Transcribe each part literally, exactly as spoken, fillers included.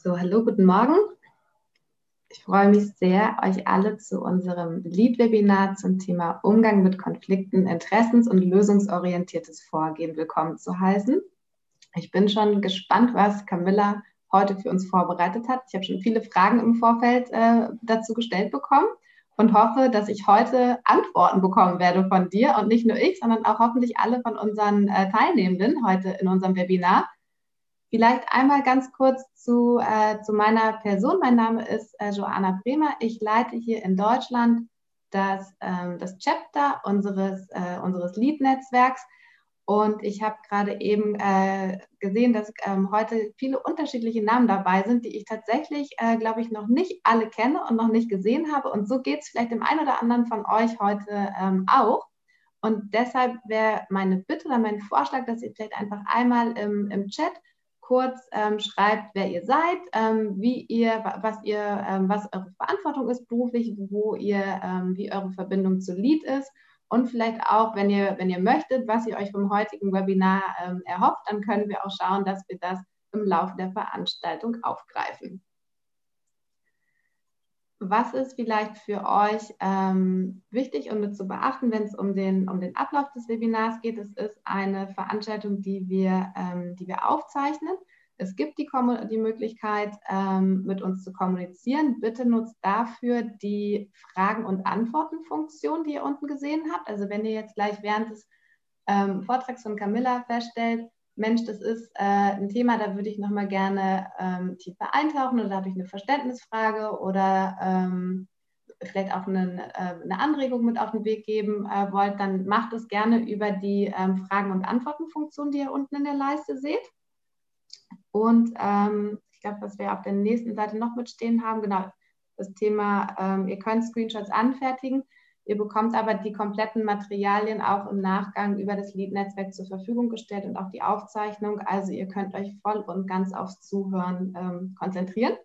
So, hallo, guten Morgen. Ich freue mich sehr, euch alle zu unserem Lead-Webinar zum Thema Umgang mit Konflikten, interessens- und lösungsorientiertes Vorgehen willkommen zu heißen. Ich bin schon gespannt, was Camilla heute für uns vorbereitet hat. Ich habe schon viele Fragen im Vorfeld äh, dazu gestellt bekommen und hoffe, dass ich heute Antworten bekommen werde von dir und nicht nur ich, sondern auch hoffentlich alle von unseren äh, Teilnehmenden heute in unserem Webinar. Vielleicht einmal ganz kurz zu, äh, zu meiner Person. Mein Name ist äh, Joanna Bremer. Ich leite hier in Deutschland das, ähm, das Chapter unseres, äh, unseres Lead-Netzwerks. Und ich habe gerade eben äh, gesehen, dass ähm, heute viele unterschiedliche Namen dabei sind, die ich tatsächlich, äh, glaube ich, noch nicht alle kenne und noch nicht gesehen habe. Und so geht es vielleicht dem einen oder anderen von euch heute ähm, auch. Und deshalb wäre meine Bitte oder mein Vorschlag, dass ihr vielleicht einfach einmal im, im Chat kurz ähm, schreibt, wer ihr seid, ähm, wie ihr, was ihr, ähm, was eure Verantwortung ist beruflich, wo ihr, ähm, wie eure Verbindung zu Lead ist und vielleicht auch, wenn ihr, wenn ihr möchtet, was ihr euch vom heutigen Webinar ähm, erhofft, dann können wir auch schauen, dass wir das im Laufe der Veranstaltung aufgreifen. Was ist vielleicht für euch ähm, wichtig und mit zu beachten, wenn es um den, um den Ablauf des Webinars geht? Es ist eine Veranstaltung, die wir, ähm, die wir aufzeichnen. Es gibt die, die Möglichkeit, ähm, mit uns zu kommunizieren. Bitte nutzt dafür die Fragen- und Antworten-Funktion, die ihr unten gesehen habt. Also wenn ihr jetzt gleich während des ähm, Vortrags von Camilla feststellt, Mensch, das ist äh, ein Thema, da würde ich nochmal gerne ähm, tiefer eintauchen oder da habe ich eine Verständnisfrage oder ähm, vielleicht auch eine, äh, eine Anregung mit auf den Weg geben äh, wollt, dann macht es gerne über die ähm, Fragen- und Antworten-Funktion, die ihr unten in der Leiste seht. Und ähm, ich glaube, was wir auf der nächsten Seite noch mitstehen haben, genau, das Thema, ähm, ihr könnt Screenshots anfertigen. Ihr bekommt aber die kompletten Materialien auch im Nachgang über das Lead-Netzwerk zur Verfügung gestellt und auch die Aufzeichnung. Also ihr könnt euch voll und ganz aufs Zuhören ähm, konzentrieren.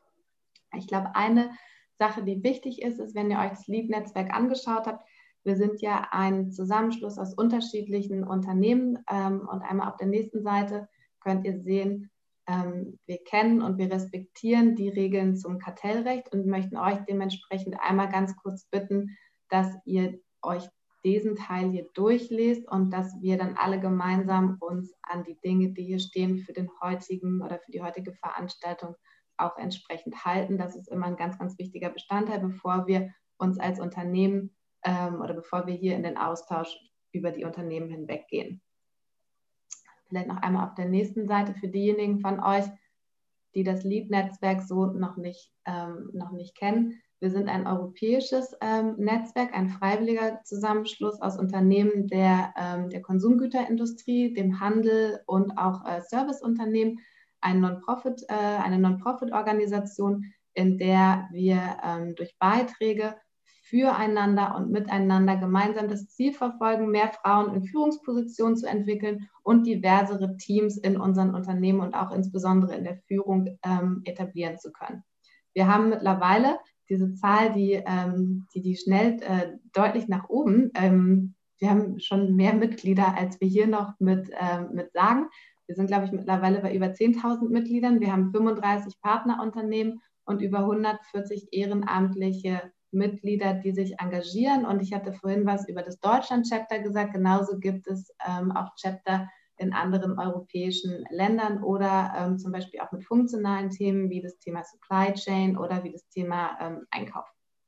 Ich glaube, eine Sache, die wichtig ist, ist, wenn ihr euch das Lead-Netzwerk angeschaut habt, wir sind ja ein Zusammenschluss aus unterschiedlichen Unternehmen ähm, und einmal auf der nächsten Seite könnt ihr sehen, ähm, wir kennen und wir respektieren die Regeln zum Kartellrecht und möchten euch dementsprechend einmal ganz kurz bitten, dass ihr euch diesen Teil hier durchlest und dass wir dann alle gemeinsam uns an die Dinge, die hier stehen, für den heutigen oder für die heutige Veranstaltung auch entsprechend halten. Das ist immer ein ganz, ganz wichtiger Bestandteil, bevor wir uns als Unternehmen ähm, oder bevor wir hier in den Austausch über die Unternehmen hinweggehen. Vielleicht noch einmal auf der nächsten Seite für diejenigen von euch, die das Lead-Netzwerk so noch nicht, ähm, noch nicht kennen. Wir sind ein europäisches ähm, Netzwerk, ein freiwilliger Zusammenschluss aus Unternehmen der, ähm, der Konsumgüterindustrie, dem Handel und auch äh, Serviceunternehmen, ein Non-Profit, äh, eine Non-Profit-Organisation, in der wir ähm, durch Beiträge füreinander und miteinander gemeinsam das Ziel verfolgen, mehr Frauen in Führungspositionen zu entwickeln und diversere Teams in unseren Unternehmen und auch insbesondere in der Führung ähm, etablieren zu können. Wir haben mittlerweile diese Zahl, die, ähm, die, die schnellt äh, deutlich nach oben. Ähm, wir haben schon mehr Mitglieder, als wir hier noch mit, äh, mit sagen. Wir sind, glaube ich, mittlerweile bei über zehntausend Mitgliedern. Wir haben fünfunddreißig Partnerunternehmen und über hundertvierzig ehrenamtliche Mitglieder, die sich engagieren. Und ich hatte vorhin was über das Deutschland-Chapter gesagt. Genauso gibt es ähm, auch Chapter in anderen europäischen Ländern oder ähm, zum Beispiel auch mit funktionalen Themen wie das Thema Supply Chain oder wie das Thema ähm, Einkauf.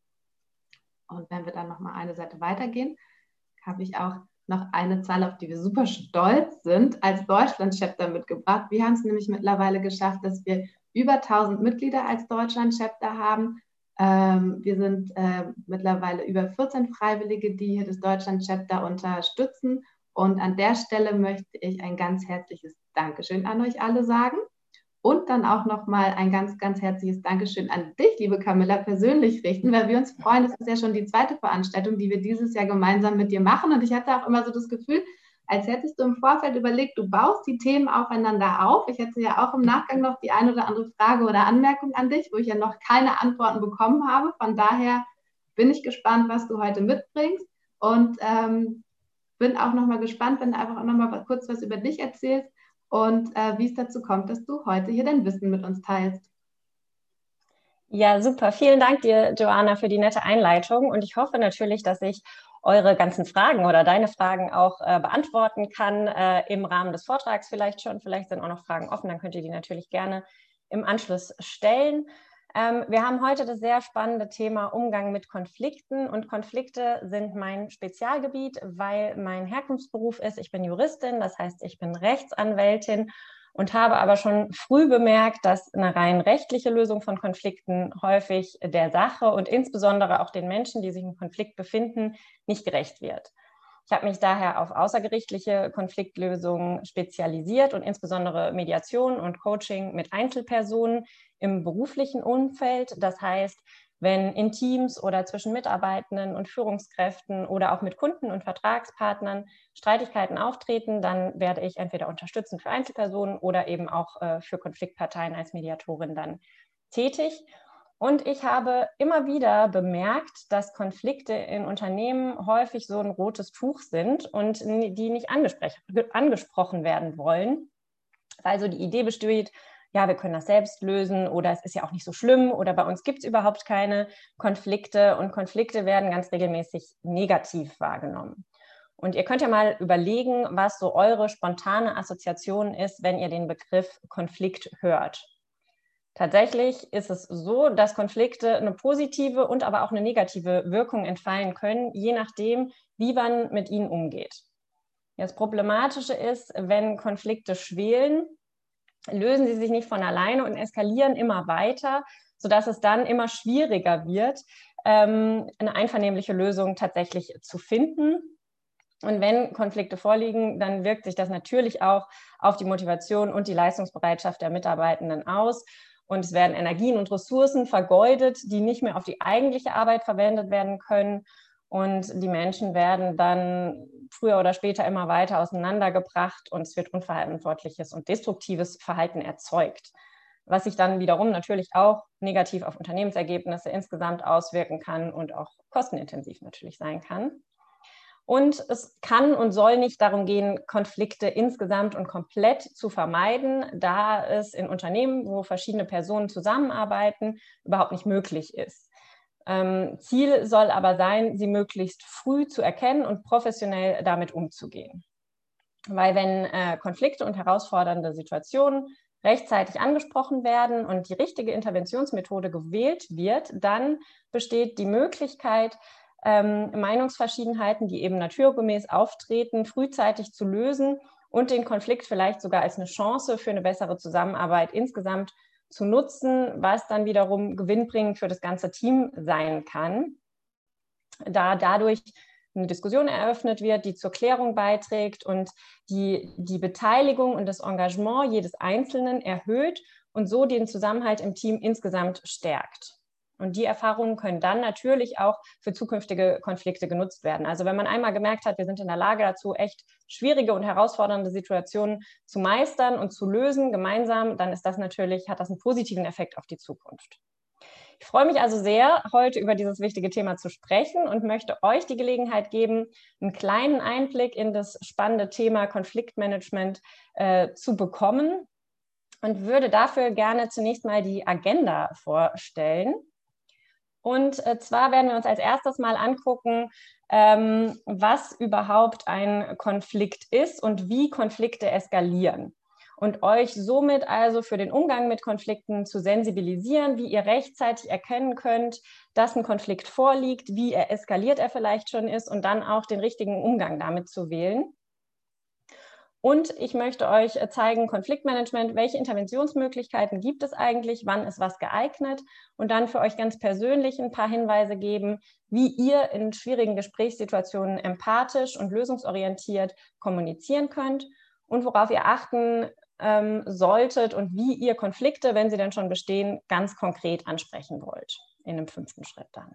Und wenn wir dann nochmal eine Seite weitergehen, habe ich auch noch eine Zahl, auf die wir super stolz sind, als Deutschland-Chapter mitgebracht. Wir haben es nämlich mittlerweile geschafft, dass wir über tausend Mitglieder als Deutschland-Chapter haben. Ähm, wir sind äh, mittlerweile über vierzehn Freiwillige, die hier das Deutschland-Chapter unterstützen. Und an der Stelle möchte ich ein ganz herzliches Dankeschön an euch alle sagen. Und dann auch nochmal ein ganz, ganz herzliches Dankeschön an dich, liebe Camilla, persönlich richten, weil wir uns freuen, das ist ja schon die zweite Veranstaltung, die wir dieses Jahr gemeinsam mit dir machen. Und ich hatte auch immer so das Gefühl, als hättest du im Vorfeld überlegt, du baust die Themen aufeinander auf. Ich hätte ja auch im Nachgang noch die eine oder andere Frage oder Anmerkung an dich, wo ich ja noch keine Antworten bekommen habe. Von daher bin ich gespannt, was du heute mitbringst. Und ähm, bin auch nochmal gespannt, wenn du einfach auch nochmal kurz was über dich erzählst und äh, wie es dazu kommt, dass du heute hier dein Wissen mit uns teilst. Ja, super. Vielen Dank dir, Joanna, für die nette Einleitung. Und ich hoffe natürlich, dass ich eure ganzen Fragen oder deine Fragen auch äh, beantworten kann äh, im Rahmen des Vortrags vielleicht schon. Vielleicht sind auch noch Fragen offen, dann könnt ihr die natürlich gerne im Anschluss stellen. Ähm, wir haben heute das sehr spannende Thema Umgang mit Konflikten, und Konflikte sind mein Spezialgebiet, weil mein Herkunftsberuf ist. Ich bin Juristin, das heißt, ich bin Rechtsanwältin und habe aber schon früh bemerkt, dass eine rein rechtliche Lösung von Konflikten häufig der Sache und insbesondere auch den Menschen, die sich im Konflikt befinden, nicht gerecht wird. Ich habe mich daher auf außergerichtliche Konfliktlösungen spezialisiert und insbesondere Mediation und Coaching mit Einzelpersonen im beruflichen Umfeld. Das heißt, wenn in Teams oder zwischen Mitarbeitenden und Führungskräften oder auch mit Kunden und Vertragspartnern Streitigkeiten auftreten, dann werde ich entweder unterstützend für Einzelpersonen oder eben auch äh, für Konfliktparteien als Mediatorin dann tätig. Und ich habe immer wieder bemerkt, dass Konflikte in Unternehmen häufig so ein rotes Tuch sind und die nicht angesprochen werden wollen, weil so die Idee besteht, ja, wir können das selbst lösen oder es ist ja auch nicht so schlimm oder bei uns gibt es überhaupt keine Konflikte, und Konflikte werden ganz regelmäßig negativ wahrgenommen. Und ihr könnt ja mal überlegen, was so eure spontane Assoziation ist, wenn ihr den Begriff Konflikt hört. Tatsächlich ist es so, dass Konflikte eine positive und aber auch eine negative Wirkung entfallen können, je nachdem, wie man mit ihnen umgeht. Das Problematische ist, wenn Konflikte schwelen, lösen sie sich nicht von alleine und eskalieren immer weiter, sodass es dann immer schwieriger wird, eine einvernehmliche Lösung tatsächlich zu finden. Und wenn Konflikte vorliegen, dann wirkt sich das natürlich auch auf die Motivation und die Leistungsbereitschaft der Mitarbeitenden aus. Und es werden Energien und Ressourcen vergeudet, die nicht mehr auf die eigentliche Arbeit verwendet werden können. Und die Menschen werden dann früher oder später immer weiter auseinandergebracht und es wird unverantwortliches und destruktives Verhalten erzeugt, was sich dann wiederum natürlich auch negativ auf Unternehmensergebnisse insgesamt auswirken kann und auch kostenintensiv natürlich sein kann. Und es kann und soll nicht darum gehen, Konflikte insgesamt und komplett zu vermeiden, da es in Unternehmen, wo verschiedene Personen zusammenarbeiten, überhaupt nicht möglich ist. Ähm, Ziel soll aber sein, sie möglichst früh zu erkennen und professionell damit umzugehen. Weil wenn äh, Konflikte und herausfordernde Situationen rechtzeitig angesprochen werden und die richtige Interventionsmethode gewählt wird, dann besteht die Möglichkeit, ähm, Meinungsverschiedenheiten, die eben naturgemäß auftreten, frühzeitig zu lösen und den Konflikt vielleicht sogar als eine Chance für eine bessere Zusammenarbeit insgesamt zu nutzen, was dann wiederum gewinnbringend für das ganze Team sein kann, da dadurch eine Diskussion eröffnet wird, die zur Klärung beiträgt und die die Beteiligung und das Engagement jedes Einzelnen erhöht und so den Zusammenhalt im Team insgesamt stärkt. Und die Erfahrungen können dann natürlich auch für zukünftige Konflikte genutzt werden. Also wenn man einmal gemerkt hat, wir sind in der Lage dazu, echt schwierige und herausfordernde Situationen zu meistern und zu lösen gemeinsam, dann ist das natürlich, hat das einen positiven Effekt auf die Zukunft. Ich freue mich also sehr, heute über dieses wichtige Thema zu sprechen und möchte euch die Gelegenheit geben, einen kleinen Einblick in das spannende Thema Konfliktmanagement äh, zu bekommen und würde dafür gerne zunächst mal die Agenda vorstellen. Und äh, zwar werden wir uns als erstes mal angucken, ähm, was überhaupt ein Konflikt ist und wie Konflikte eskalieren. Und euch somit also für den Umgang mit Konflikten zu sensibilisieren, wie ihr rechtzeitig erkennen könnt, dass ein Konflikt vorliegt, wie er eskaliert er vielleicht schon ist und dann auch den richtigen Umgang damit zu wählen. Und ich möchte euch zeigen, Konfliktmanagement, welche Interventionsmöglichkeiten gibt es eigentlich, wann ist was geeignet, und dann für euch ganz persönlich ein paar Hinweise geben, wie ihr in schwierigen Gesprächssituationen empathisch und lösungsorientiert kommunizieren könnt und worauf ihr achten ähm, solltet und wie ihr Konflikte, wenn sie dann schon bestehen, ganz konkret ansprechen wollt, in einem fünften Schritt dann.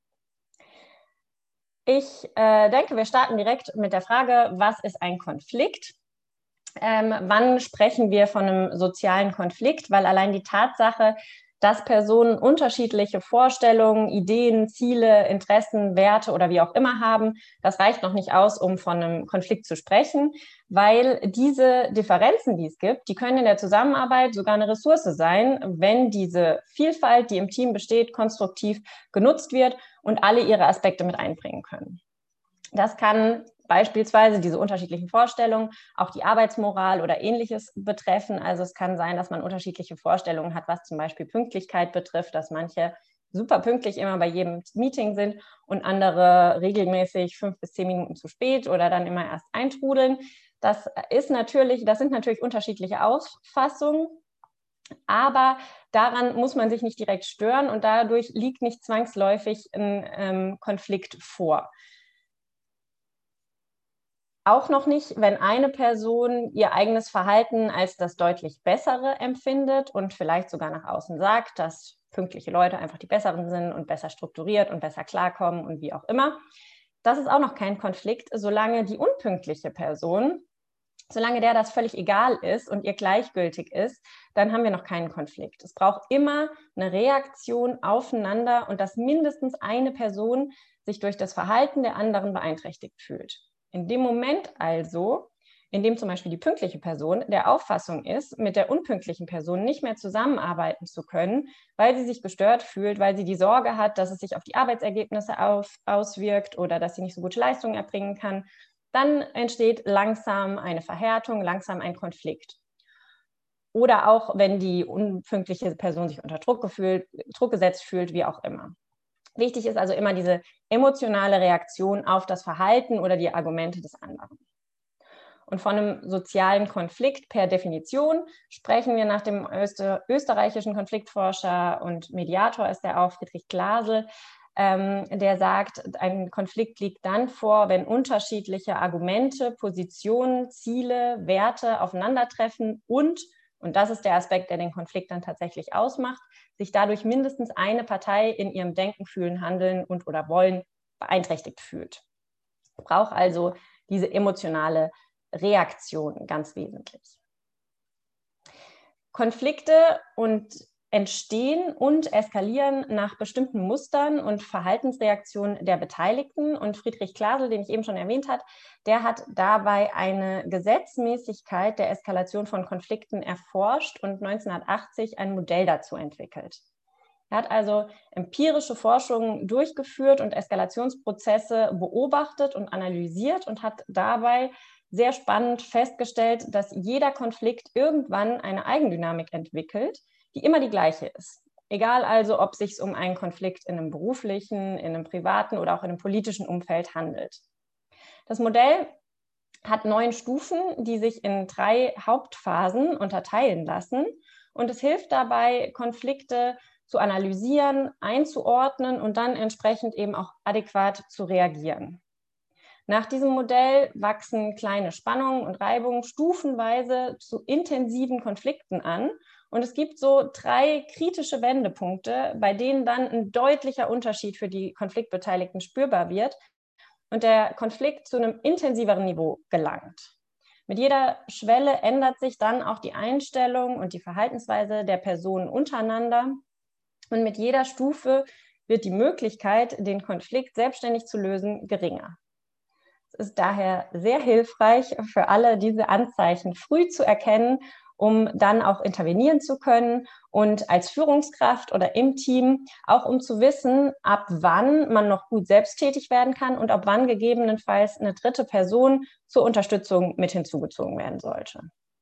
Ich äh, denke, wir starten direkt mit der Frage, was ist ein Konflikt? Ähm, wann sprechen wir von einem sozialen Konflikt? Weil allein die Tatsache, dass Personen unterschiedliche Vorstellungen, Ideen, Ziele, Interessen, Werte oder wie auch immer haben. Das reicht noch nicht aus, um von einem Konflikt zu sprechen, weil diese Differenzen, die es gibt, die können in der Zusammenarbeit sogar eine Ressource sein, wenn diese Vielfalt, die im Team besteht, konstruktiv genutzt wird und alle ihre Aspekte mit einbringen können. Das kann beispielsweise diese unterschiedlichen Vorstellungen auch die Arbeitsmoral oder Ähnliches betreffen. Also es kann sein, dass man unterschiedliche Vorstellungen hat, was zum Beispiel Pünktlichkeit betrifft, dass manche super pünktlich immer bei jedem Meeting sind und andere regelmäßig fünf bis zehn Minuten zu spät oder dann immer erst eintrudeln. Das ist natürlich, das sind natürlich unterschiedliche Auffassungen, aber daran muss man sich nicht direkt stören und dadurch liegt nicht zwangsläufig ein ähm, Konflikt vor. Auch noch nicht, wenn eine Person ihr eigenes Verhalten als das deutlich Bessere empfindet und vielleicht sogar nach außen sagt, dass pünktliche Leute einfach die Besseren sind und besser strukturiert und besser klarkommen und wie auch immer. Das ist auch noch kein Konflikt, solange die unpünktliche Person, solange der das völlig egal ist und ihr gleichgültig ist, dann haben wir noch keinen Konflikt. Es braucht immer eine Reaktion aufeinander und dass mindestens eine Person sich durch das Verhalten der anderen beeinträchtigt fühlt. In dem Moment also, in dem zum Beispiel die pünktliche Person der Auffassung ist, mit der unpünktlichen Person nicht mehr zusammenarbeiten zu können, weil sie sich gestört fühlt, weil sie die Sorge hat, dass es sich auf die Arbeitsergebnisse auf, auswirkt oder dass sie nicht so gute Leistungen erbringen kann, dann entsteht langsam eine Verhärtung, langsam ein Konflikt. Oder auch, wenn die unpünktliche Person sich unter Druck gefühlt, Druck gesetzt fühlt, wie auch immer. Wichtig ist also immer diese emotionale Reaktion auf das Verhalten oder die Argumente des anderen. Und von einem sozialen Konflikt per Definition sprechen wir nach dem Öster- österreichischen Konfliktforscher und Mediator ist der auch, Friedrich Glasl, ähm, der sagt, ein Konflikt liegt dann vor, wenn unterschiedliche Argumente, Positionen, Ziele, Werte aufeinandertreffen und, und das ist der Aspekt, der den Konflikt dann tatsächlich ausmacht, sich dadurch mindestens eine Partei in ihrem Denken, Fühlen, Handeln und oder Wollen beeinträchtigt fühlt. Es braucht also diese emotionale Reaktion ganz wesentlich. Konflikte und entstehen und eskalieren nach bestimmten Mustern und Verhaltensreaktionen der Beteiligten. Und Friedrich Glasl, den ich eben schon erwähnt habe, der hat dabei eine Gesetzmäßigkeit der Eskalation von Konflikten erforscht und neunzehnhundertachtzig ein Modell dazu entwickelt. Er hat also empirische Forschungen durchgeführt und Eskalationsprozesse beobachtet und analysiert und hat dabei sehr spannend festgestellt, dass jeder Konflikt irgendwann eine Eigendynamik entwickelt, die immer die gleiche ist. Egal also, ob es sich um einen Konflikt in einem beruflichen, in einem privaten oder auch in einem politischen Umfeld handelt. Das Modell hat neun Stufen, die sich in drei Hauptphasen unterteilen lassen. Und es hilft dabei, Konflikte zu analysieren, einzuordnen und dann entsprechend eben auch adäquat zu reagieren. Nach diesem Modell wachsen kleine Spannungen und Reibungen stufenweise zu intensiven Konflikten an. Und es gibt so drei kritische Wendepunkte, bei denen dann ein deutlicher Unterschied für die Konfliktbeteiligten spürbar wird und der Konflikt zu einem intensiveren Niveau gelangt. Mit jeder Schwelle ändert sich dann auch die Einstellung und die Verhaltensweise der Personen untereinander. Und mit jeder Stufe wird die Möglichkeit, den Konflikt selbstständig zu lösen, geringer. Es ist daher sehr hilfreich für alle, diese Anzeichen früh zu erkennen, um dann auch intervenieren zu können und als Führungskraft oder im Team auch um zu wissen, ab wann man noch gut selbst tätig werden kann und ab wann gegebenenfalls eine dritte Person zur Unterstützung mit hinzugezogen werden sollte.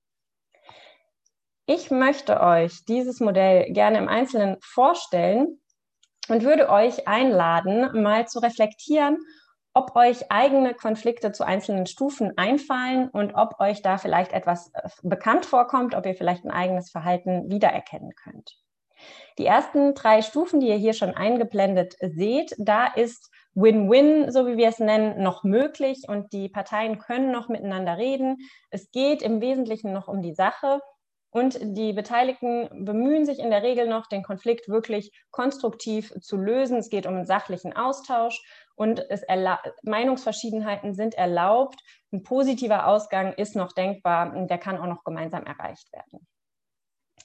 Ich möchte euch dieses Modell gerne im Einzelnen vorstellen und würde euch einladen, mal zu reflektieren, ob euch eigene Konflikte zu einzelnen Stufen einfallen und ob euch da vielleicht etwas bekannt vorkommt, ob ihr vielleicht ein eigenes Verhalten wiedererkennen könnt. Die ersten drei Stufen, die ihr hier schon eingeblendet seht, da ist Win-Win, so wie wir es nennen, noch möglich und die Parteien können noch miteinander reden. Es geht im Wesentlichen noch um die Sache. Und die Beteiligten bemühen sich in der Regel noch, den Konflikt wirklich konstruktiv zu lösen. Es geht um einen sachlichen Austausch und es Meinungsverschiedenheiten sind erlaubt. Ein positiver Ausgang ist noch denkbar und der kann auch noch gemeinsam erreicht werden.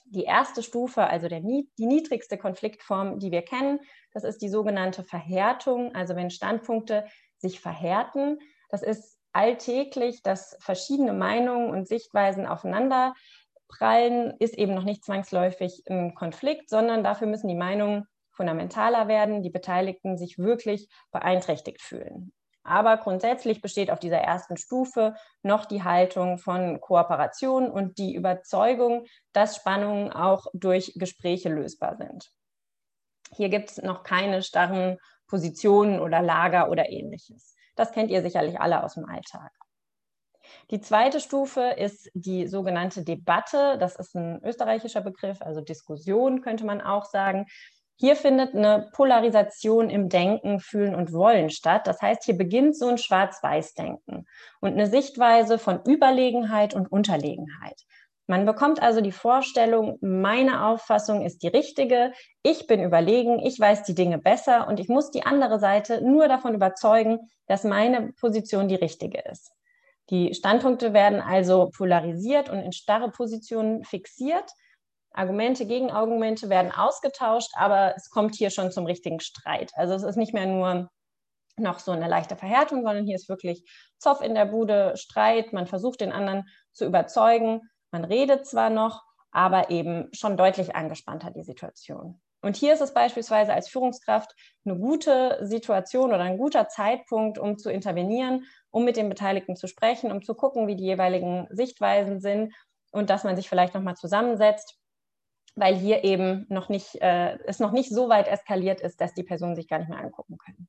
Die erste Stufe, also der, die niedrigste Konfliktform, die wir kennen, das ist die sogenannte Verhärtung, also wenn Standpunkte sich verhärten. Das ist alltäglich, dass verschiedene Meinungen und Sichtweisen aufeinander prallen, ist eben noch nicht zwangsläufig ein Konflikt, sondern dafür müssen die Meinungen fundamentaler werden, die Beteiligten sich wirklich beeinträchtigt fühlen. Aber grundsätzlich besteht auf dieser ersten Stufe noch die Haltung von Kooperation und die Überzeugung, dass Spannungen auch durch Gespräche lösbar sind. Hier gibt es noch keine starren Positionen oder Lager oder Ähnliches. Das kennt ihr sicherlich alle aus dem Alltag. Die zweite Stufe ist die sogenannte Debatte. Das ist ein österreichischer Begriff, also Diskussion könnte man auch sagen. Hier findet eine Polarisation im Denken, Fühlen und Wollen statt. Das heißt, hier beginnt so ein Schwarz-Weiß-Denken und eine Sichtweise von Überlegenheit und Unterlegenheit. Man bekommt also die Vorstellung, meine Auffassung ist die richtige, ich bin überlegen, ich weiß die Dinge besser und ich muss die andere Seite nur davon überzeugen, dass meine Position die richtige ist. Die Standpunkte werden also polarisiert und in starre Positionen fixiert. Argumente, Gegenargumente werden ausgetauscht, aber es kommt hier schon zum richtigen Streit. Also es ist nicht mehr nur noch so eine leichte Verhärtung, sondern hier ist wirklich Zoff in der Bude, Streit, man versucht den anderen zu überzeugen, man redet zwar noch, aber eben schon deutlich angespannter die Situation. Und hier ist es beispielsweise als Führungskraft eine gute Situation oder ein guter Zeitpunkt, um zu intervenieren, um mit den Beteiligten zu sprechen, um zu gucken, wie die jeweiligen Sichtweisen sind und dass man sich vielleicht nochmal zusammensetzt, weil hier eben noch nicht, äh, es noch nicht so weit eskaliert ist, dass die Personen sich gar nicht mehr angucken können.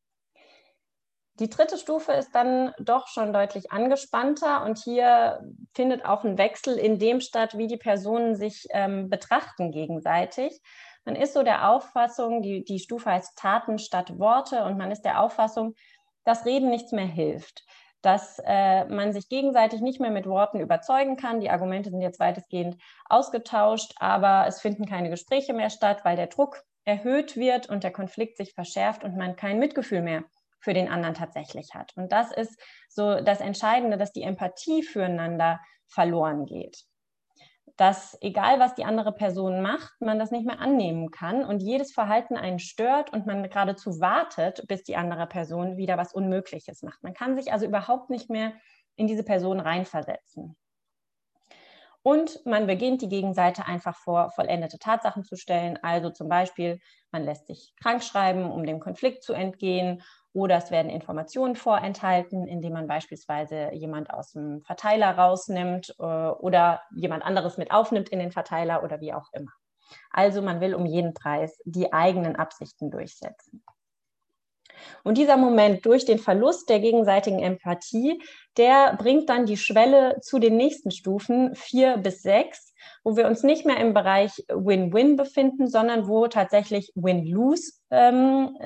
Die dritte Stufe ist dann doch schon deutlich angespannter und hier findet auch ein Wechsel in dem statt, wie die Personen sich ähm, betrachten gegenseitig. Man ist so der Auffassung, die, die Stufe heißt Taten statt Worte und man ist der Auffassung, dass Reden nichts mehr hilft, dass äh, man sich gegenseitig nicht mehr mit Worten überzeugen kann. Die Argumente sind jetzt weitestgehend ausgetauscht, aber es finden keine Gespräche mehr statt, weil der Druck erhöht wird und der Konflikt sich verschärft und man kein Mitgefühl mehr für den anderen tatsächlich hat. Und das ist so das Entscheidende, dass die Empathie füreinander verloren geht. Dass egal, was die andere Person macht, man das nicht mehr annehmen kann und jedes Verhalten einen stört und man geradezu wartet, bis die andere Person wieder was Unmögliches macht. Man kann sich also überhaupt nicht mehr in diese Person reinversetzen. Und man beginnt die Gegenseite einfach vor vollendete Tatsachen zu stellen. Also zum Beispiel, man lässt sich krank schreiben, um dem Konflikt zu entgehen. Oder es werden Informationen vorenthalten, indem man beispielsweise jemand aus dem Verteiler rausnimmt oder jemand anderes mit aufnimmt in den Verteiler oder wie auch immer. Also man will um jeden Preis die eigenen Absichten durchsetzen. Und dieser Moment durch den Verlust der gegenseitigen Empathie, der bringt dann die Schwelle zu den nächsten Stufen, vier bis sechs, wo wir uns nicht mehr im Bereich Win-Win befinden, sondern wo tatsächlich Win-Lose ähm,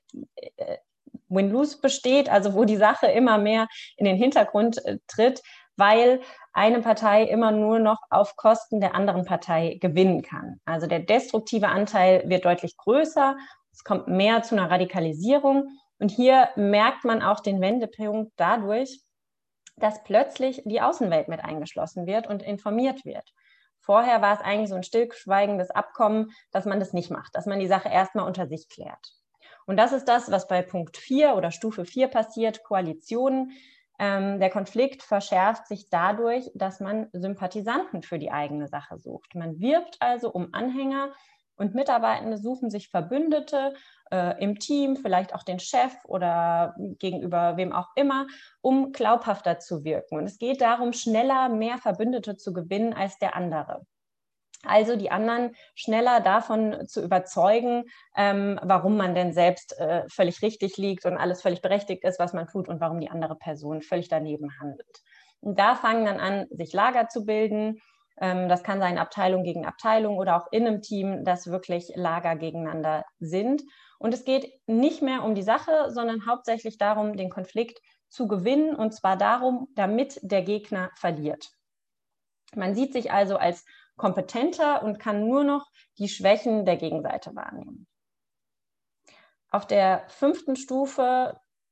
Win-Lose besteht, also wo die Sache immer mehr in den Hintergrund äh, tritt, weil eine Partei immer nur noch auf Kosten der anderen Partei gewinnen kann. Also der destruktive Anteil wird deutlich größer, es kommt mehr zu einer Radikalisierung und hier merkt man auch den Wendepunkt dadurch, dass plötzlich die Außenwelt mit eingeschlossen wird und informiert wird. Vorher war es eigentlich so ein stillschweigendes Abkommen, dass man das nicht macht, dass man die Sache erstmal unter sich klärt. Und das ist das, was bei Punkt vier oder Stufe vier passiert, Koalitionen. Ähm, der Konflikt verschärft sich dadurch, dass man Sympathisanten für die eigene Sache sucht. Man wirbt also um Anhänger und Mitarbeitende suchen sich Verbündete äh, im Team, vielleicht auch den Chef oder gegenüber wem auch immer, um glaubhafter zu wirken. Und es geht darum, schneller mehr Verbündete zu gewinnen als der andere. Also die anderen schneller davon zu überzeugen, ähm, warum man denn selbst äh, völlig richtig liegt und alles völlig berechtigt ist, was man tut und warum die andere Person völlig daneben handelt. Und da fangen dann an, sich Lager zu bilden. Ähm, das kann sein Abteilung gegen Abteilung oder auch in einem Team, dass wirklich Lager gegeneinander sind. Und es geht nicht mehr um die Sache, sondern hauptsächlich darum, den Konflikt zu gewinnen und zwar darum, damit der Gegner verliert. Man sieht sich also als kompetenter und kann nur noch die Schwächen der Gegenseite wahrnehmen. Auf der fünften Stufe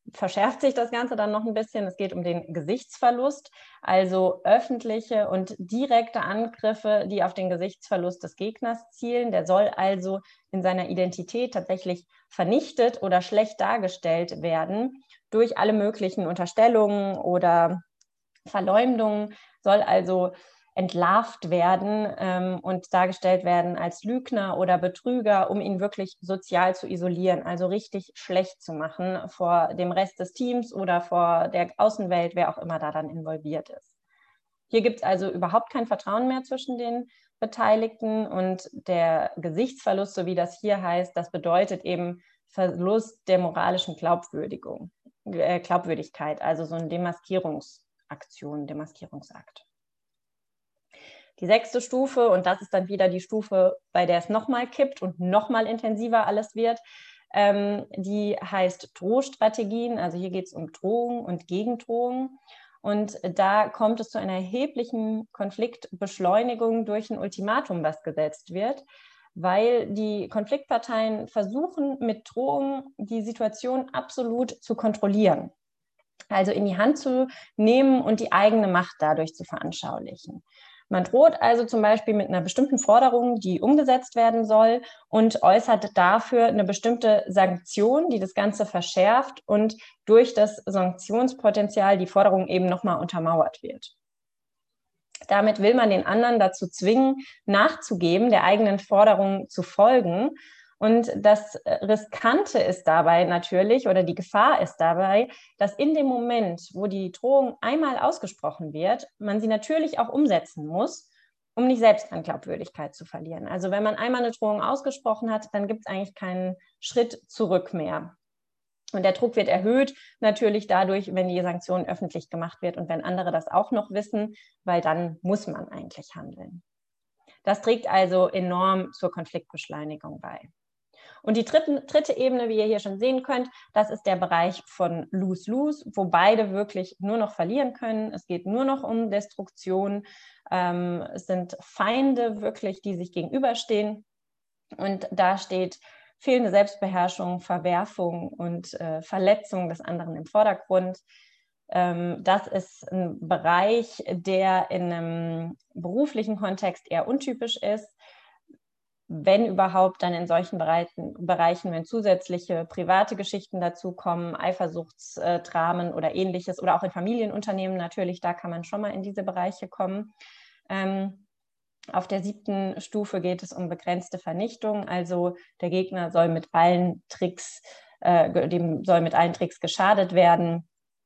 verschärft sich das Ganze dann noch ein bisschen. Es geht um den Gesichtsverlust, also öffentliche und direkte Angriffe, die auf den Gesichtsverlust des Gegners zielen. Der soll also in seiner Identität tatsächlich vernichtet oder schlecht dargestellt werden durch alle möglichen Unterstellungen oder Verleumdungen, soll also entlarvt werden ähm, und dargestellt werden als Lügner oder Betrüger, um ihn wirklich sozial zu isolieren, also richtig schlecht zu machen vor dem Rest des Teams oder vor der Außenwelt, wer auch immer da dann involviert ist. Hier gibt es also überhaupt kein Vertrauen mehr zwischen den Beteiligten und der Gesichtsverlust, so wie das hier heißt, das bedeutet eben Verlust der moralischen Glaubwürdigung, äh, Glaubwürdigkeit, also so eine Demaskierungsaktion, Demaskierungsakt. Die sechste Stufe, und das ist dann wieder die Stufe, bei der es nochmal kippt und nochmal intensiver alles wird, ähm, die heißt Drohstrategien. Also hier geht es um Drohung und Gegendrohung. Und da kommt es zu einer erheblichen Konfliktbeschleunigung durch ein Ultimatum, was gesetzt wird, weil die Konfliktparteien versuchen, mit Drohungen die Situation absolut zu kontrollieren. Also in die Hand zu nehmen und die eigene Macht dadurch zu veranschaulichen. Man droht also zum Beispiel mit einer bestimmten Forderung, die umgesetzt werden soll, und äußert dafür eine bestimmte Sanktion, die das Ganze verschärft und durch das Sanktionspotenzial die Forderung eben nochmal untermauert wird. Damit will man den anderen dazu zwingen, nachzugeben, der eigenen Forderung zu folgen. Und das Riskante ist dabei natürlich, oder die Gefahr ist dabei, dass in dem Moment, wo die Drohung einmal ausgesprochen wird, man sie natürlich auch umsetzen muss, um nicht selbst an Glaubwürdigkeit zu verlieren. Also wenn man einmal eine Drohung ausgesprochen hat, dann gibt es eigentlich keinen Schritt zurück mehr. Und der Druck wird erhöht natürlich dadurch, wenn die Sanktion öffentlich gemacht wird und wenn andere das auch noch wissen, weil dann muss man eigentlich handeln. Das trägt also enorm zur Konfliktbeschleunigung bei. Und die dritte, dritte Ebene, wie ihr hier schon sehen könnt, das ist der Bereich von Lose-Lose, wo beide wirklich nur noch verlieren können. Es geht nur noch um Destruktion. Ähm, es sind Feinde wirklich, die sich gegenüberstehen. Und da steht fehlende Selbstbeherrschung, Verwerfung und äh, Verletzung des anderen im Vordergrund. Ähm, das ist ein Bereich, der in einem beruflichen Kontext eher untypisch ist. Wenn überhaupt, dann in solchen Bereichen, Bereichen, wenn zusätzliche private Geschichten dazukommen, Eifersuchtsdramen oder ähnliches, oder auch in Familienunternehmen natürlich, da kann man schon mal in diese Bereiche kommen. Ähm, auf der siebten Stufe geht es um begrenzte Vernichtung, also der Gegner soll mit allen Tricks, äh, dem soll mit allen Tricks geschadet werden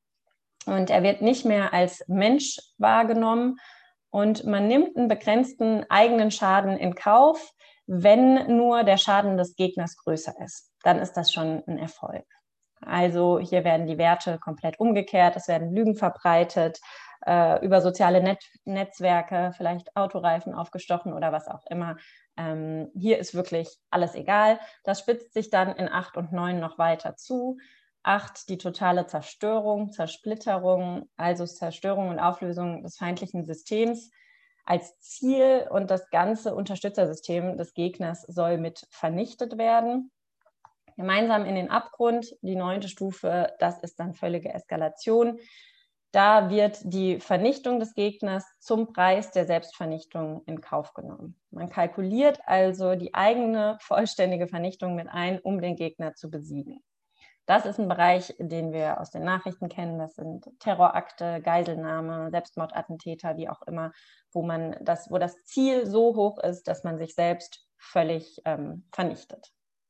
und er wird nicht mehr als Mensch wahrgenommen und man nimmt einen begrenzten eigenen Schaden in Kauf, wenn nur der Schaden des Gegners größer ist. Dann ist das schon ein Erfolg. Also hier werden die Werte komplett umgekehrt, es werden Lügen verbreitet, äh, über soziale Net Netzwerke, vielleicht Autoreifen aufgestochen oder was auch immer. Ähm, hier ist wirklich alles egal. Das spitzt sich dann in acht und neun noch weiter zu. acht, die totale Zerstörung, Zersplitterung, also Zerstörung und Auflösung des feindlichen Systems als Ziel, und das ganze Unterstützersystem des Gegners soll mit vernichtet werden. Gemeinsam in den Abgrund, die neunte Stufe, das ist dann völlige Eskalation. Da wird die Vernichtung des Gegners zum Preis der Selbstvernichtung in Kauf genommen. Man kalkuliert also die eigene vollständige Vernichtung mit ein, um den Gegner zu besiegen. Das ist ein Bereich, den wir aus den Nachrichten kennen. Das sind Terrorakte, Geiselnahme, Selbstmordattentäter, wie auch immer, wo man das, wo das Ziel so hoch ist, dass man sich selbst völlig ähm, vernichtet.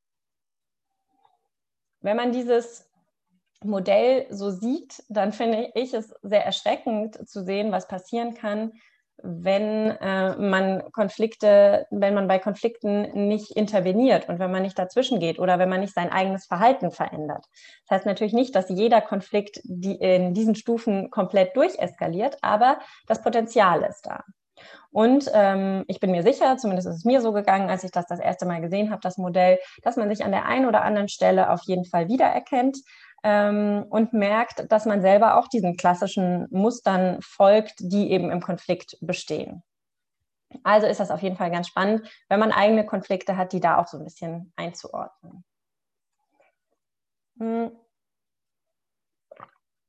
Wenn man dieses Modell so sieht, dann finde ich es sehr erschreckend zu sehen, was passieren kann, wenn äh, man Konflikte, wenn man bei Konflikten nicht interveniert und wenn man nicht dazwischen geht oder wenn man nicht sein eigenes Verhalten verändert. Das heißt natürlich nicht, dass jeder Konflikt die in diesen Stufen komplett durcheskaliert, aber das Potenzial ist da. Und ähm, ich bin mir sicher, zumindest ist es mir so gegangen, als ich das das erste Mal gesehen habe, das Modell, dass man sich an der einen oder anderen Stelle auf jeden Fall wiedererkennt ähm, und merkt, dass man selber auch diesen klassischen Mustern folgt, die eben im Konflikt bestehen. Also ist das auf jeden Fall ganz spannend, wenn man eigene Konflikte hat, die da auch so ein bisschen einzuordnen. Hm.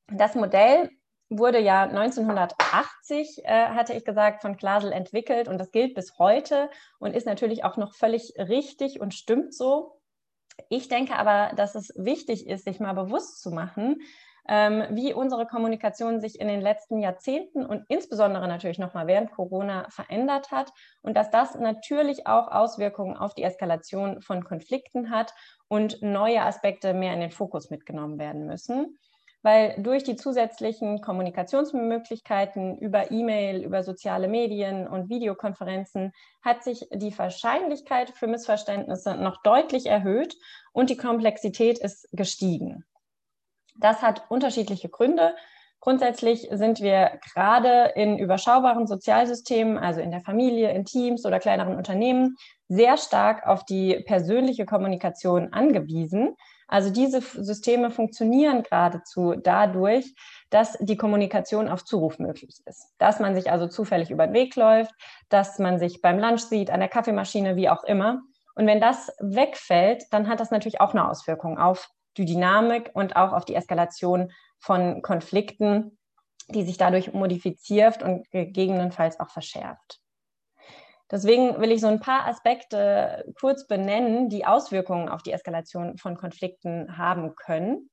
Das Modell wurde ja neunzehnhundertachtzig, äh, hatte ich gesagt, von Klasel entwickelt und das gilt bis heute und ist natürlich auch noch völlig richtig und stimmt so. Ich denke aber, dass es wichtig ist, sich mal bewusst zu machen, ähm, wie unsere Kommunikation sich in den letzten Jahrzehnten und insbesondere natürlich nochmal während Corona verändert hat und dass das natürlich auch Auswirkungen auf die Eskalation von Konflikten hat und neue Aspekte mehr in den Fokus mitgenommen werden müssen. Weil durch die zusätzlichen Kommunikationsmöglichkeiten über E-Mail, über soziale Medien und Videokonferenzen hat sich die Wahrscheinlichkeit für Missverständnisse noch deutlich erhöht und die Komplexität ist gestiegen. Das hat unterschiedliche Gründe. Grundsätzlich sind wir gerade in überschaubaren Sozialsystemen, also in der Familie, in Teams oder kleineren Unternehmen, sehr stark auf die persönliche Kommunikation angewiesen. Also diese Systeme funktionieren geradezu dadurch, dass die Kommunikation auf Zuruf möglich ist. Dass man sich also zufällig über den Weg läuft, dass man sich beim Lunch sieht, an der Kaffeemaschine, wie auch immer. Und wenn das wegfällt, dann hat das natürlich auch eine Auswirkung auf die Dynamik und auch auf die Eskalation von Konflikten, die sich dadurch modifiziert und gegebenenfalls auch verschärft. Deswegen will ich so ein paar Aspekte kurz benennen, die Auswirkungen auf die Eskalation von Konflikten haben können.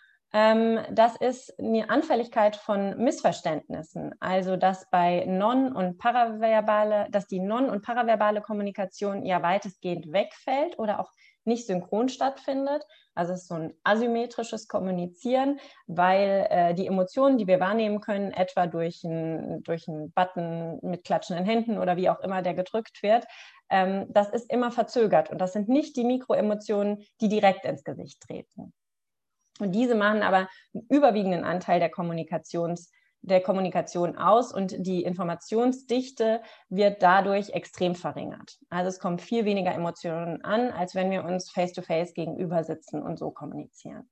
Das ist eine Anfälligkeit von Missverständnissen, also dass bei non- und paraverbale, dass die non- und paraverbale Kommunikation ja weitestgehend wegfällt oder auch nicht synchron stattfindet. Also es ist so ein asymmetrisches Kommunizieren, weil äh, die Emotionen, die wir wahrnehmen können, etwa durch einen durch einen Button mit klatschenden Händen oder wie auch immer der gedrückt wird, ähm, das ist immer verzögert und das sind nicht die Mikroemotionen, die direkt ins Gesicht treten. Und diese machen aber einen überwiegenden Anteil der, Kommunikations, der Kommunikation aus und die Informationsdichte wird dadurch extrem verringert. Also es kommen viel weniger Emotionen an, als wenn wir uns face-to-face gegenüber sitzen und so kommunizieren.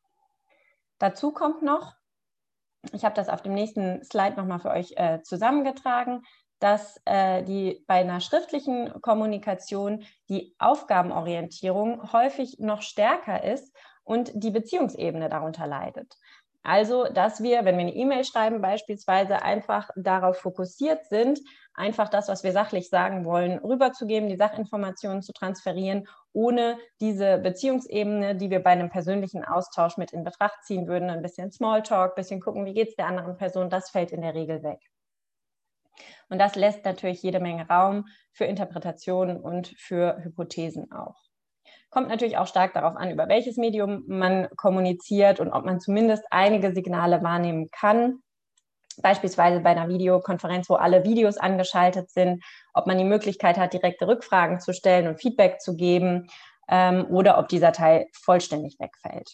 Dazu kommt noch, ich habe das auf dem nächsten Slide nochmal für euch äh, zusammengetragen, dass äh, die, bei einer schriftlichen Kommunikation die Aufgabenorientierung häufig noch stärker ist und die Beziehungsebene darunter leidet. Also, dass wir, wenn wir eine E-Mail schreiben, beispielsweise einfach darauf fokussiert sind, einfach das, was wir sachlich sagen wollen, rüberzugeben, die Sachinformationen zu transferieren, ohne diese Beziehungsebene, die wir bei einem persönlichen Austausch mit in Betracht ziehen würden, ein bisschen Smalltalk, ein bisschen gucken, wie geht es der anderen Person, das fällt in der Regel weg. Und das lässt natürlich jede Menge Raum für Interpretationen und für Hypothesen auch. Kommt natürlich auch stark darauf an, über welches Medium man kommuniziert und ob man zumindest einige Signale wahrnehmen kann. Beispielsweise bei einer Videokonferenz, wo alle Videos angeschaltet sind, ob man die Möglichkeit hat, direkte Rückfragen zu stellen und Feedback zu geben ähm, oder ob dieser Teil vollständig wegfällt.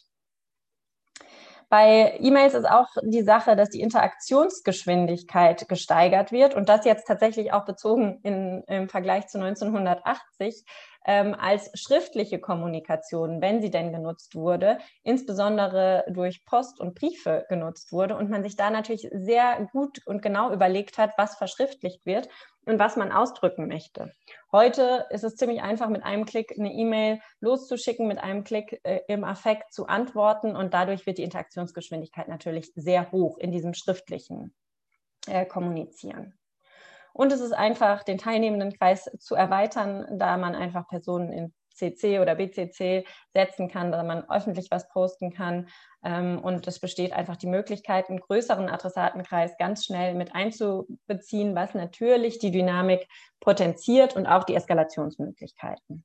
Bei E-Mails ist auch die Sache, dass die Interaktionsgeschwindigkeit gesteigert wird und das jetzt tatsächlich auch bezogen in, im Vergleich zu neunzehnhundertachtzig ähm, als schriftliche Kommunikation, wenn sie denn genutzt wurde, insbesondere durch Post und Briefe genutzt wurde und man sich da natürlich sehr gut und genau überlegt hat, was verschriftlicht wird und was man ausdrücken möchte. Heute ist es ziemlich einfach, mit einem Klick eine E-Mail loszuschicken, mit einem Klick äh, im Affekt zu antworten und dadurch wird die Interaktionsgeschwindigkeit natürlich sehr hoch in diesem schriftlichen äh, Kommunizieren. Und es ist einfach, den teilnehmenden Kreis zu erweitern, da man einfach Personen in C C oder B C C setzen kann, da man öffentlich was posten kann. Und es besteht einfach die Möglichkeit, einen größeren Adressatenkreis ganz schnell mit einzubeziehen, was natürlich die Dynamik potenziert und auch die Eskalationsmöglichkeiten.